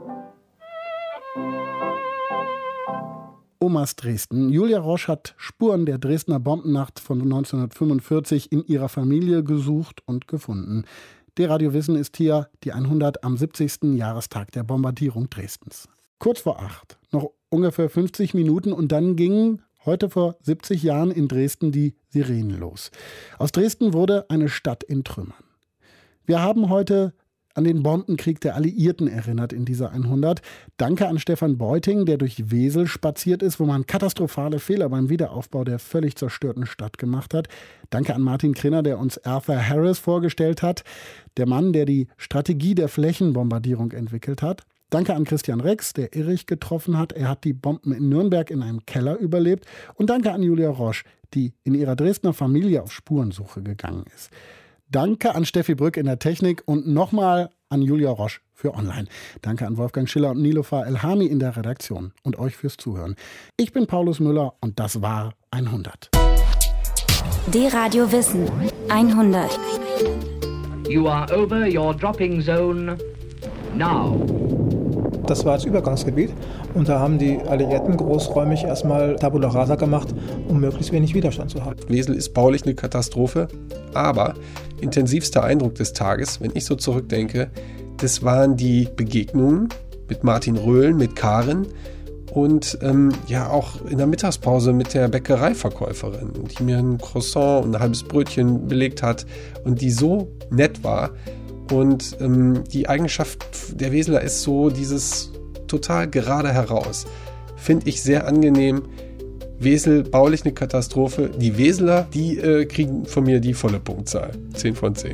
Omas Dresden. Julia Roche hat Spuren der Dresdner Bombennacht von 1945 in ihrer Familie gesucht und gefunden. D-Radio Wissen ist hier die 100 am 70. Jahrestag der Bombardierung Dresdens. Kurz vor 8, noch ungefähr 50 Minuten und dann gingen heute vor 70 Jahren in Dresden die Sirenen los. Aus Dresden wurde eine Stadt in Trümmern. Wir haben heute an den Bombenkrieg der Alliierten erinnert in dieser 100. Danke an Stefan Beuting, der durch Wesel spaziert ist, wo man katastrophale Fehler beim Wiederaufbau der völlig zerstörten Stadt gemacht hat. Danke an Martin Krinner, der uns Arthur Harris vorgestellt hat, der Mann, der die Strategie der Flächenbombardierung entwickelt hat. Danke an Christian Rex, der Erich getroffen hat. Er hat die Bomben in Nürnberg in einem Keller überlebt. Und danke an Julia Roche, die in ihrer Dresdner Familie auf Spurensuche gegangen ist. Danke an Steffi Brück in der Technik und nochmal an Julia Roche für Online. Danke an Wolfgang Schiller und Niloufar Elhami in der Redaktion und euch fürs Zuhören. Ich bin Paulus Müller und das war 100. D-Radio Wissen 100. You are over your dropping zone now. Das war das Übergangsgebiet und da haben die Alliierten großräumig erstmal Tabula Rasa gemacht, um möglichst wenig Widerstand zu haben. Wesel ist baulich eine Katastrophe, aber intensivster Eindruck des Tages, wenn ich so zurückdenke, das waren die Begegnungen mit Martin Röhlen, mit Karin und auch in der Mittagspause mit der Bäckereiverkäuferin, die mir ein Croissant und ein halbes Brötchen belegt hat und die so nett war. Und die Eigenschaft der Weseler ist so dieses total gerade heraus. Finde ich sehr angenehm. Wesel, baulich eine Katastrophe. Die Weseler, die kriegen von mir die volle Punktzahl. 10 von 10.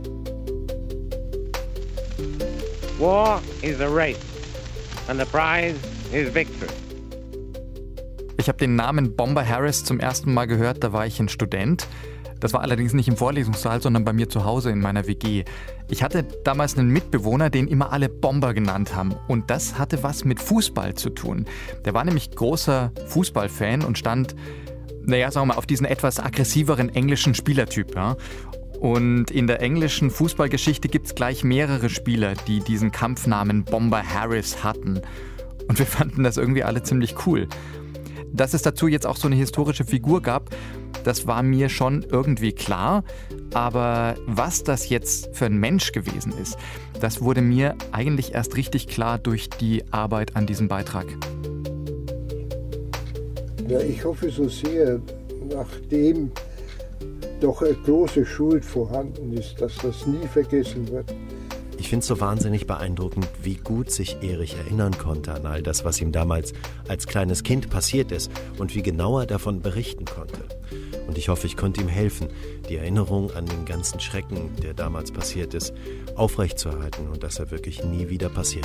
War is a race and the prize is victory. Ich habe den Namen Bomber Harris zum ersten Mal gehört, da war ich ein Student. Das war allerdings nicht im Vorlesungssaal, sondern bei mir zu Hause in meiner WG. Ich hatte damals einen Mitbewohner, den immer alle Bomber genannt haben. Und das hatte was mit Fußball zu tun. Der war nämlich großer Fußballfan und stand, sagen wir mal, auf diesen etwas aggressiveren englischen Spielertyp. Ja? Und in der englischen Fußballgeschichte gibt es gleich mehrere Spieler, die diesen Kampfnamen Bomber Harris hatten. Und wir fanden das irgendwie alle ziemlich cool. Dass es dazu jetzt auch so eine historische Figur gab, das war mir schon irgendwie klar. Aber was das jetzt für ein Mensch gewesen ist, das wurde mir eigentlich erst richtig klar durch die Arbeit an diesem Beitrag. Ja, ich hoffe so sehr, nachdem doch eine große Schuld vorhanden ist, dass das nie vergessen wird. Ich finde es so wahnsinnig beeindruckend, wie gut sich Erich erinnern konnte an all das, was ihm damals als kleines Kind passiert ist und wie genau er davon berichten konnte. Und ich hoffe, ich konnte ihm helfen, die Erinnerung an den ganzen Schrecken, der damals passiert ist, aufrechtzuerhalten und dass er wirklich nie wieder passiert.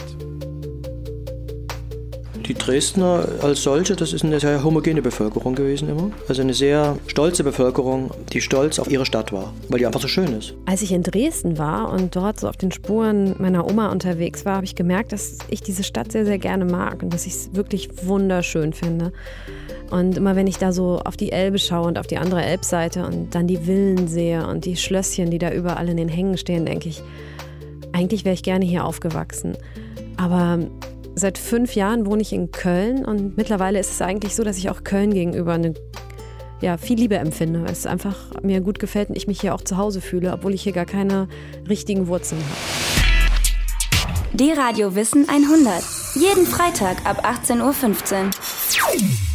Die Dresdner als solche, das ist eine sehr homogene Bevölkerung gewesen immer. Also eine sehr stolze Bevölkerung, die stolz auf ihre Stadt war, weil die einfach so schön ist. Als ich in Dresden war und dort so auf den Spuren meiner Oma unterwegs war, habe ich gemerkt, dass ich diese Stadt sehr, sehr gerne mag und dass ich es wirklich wunderschön finde. Und immer wenn ich da so auf die Elbe schaue und auf die andere Elbseite und dann die Villen sehe und die Schlösschen, die da überall in den Hängen stehen, denke ich, eigentlich wäre ich gerne hier aufgewachsen. Aber seit 5 Jahren wohne ich in Köln und mittlerweile ist es eigentlich so, dass ich auch Köln gegenüber viel Liebe empfinde, weil es einfach mir gut gefällt und ich mich hier auch zu Hause fühle, obwohl ich hier gar keine richtigen Wurzeln habe. D-Radio Wissen 100. Jeden Freitag ab 18:15 Uhr.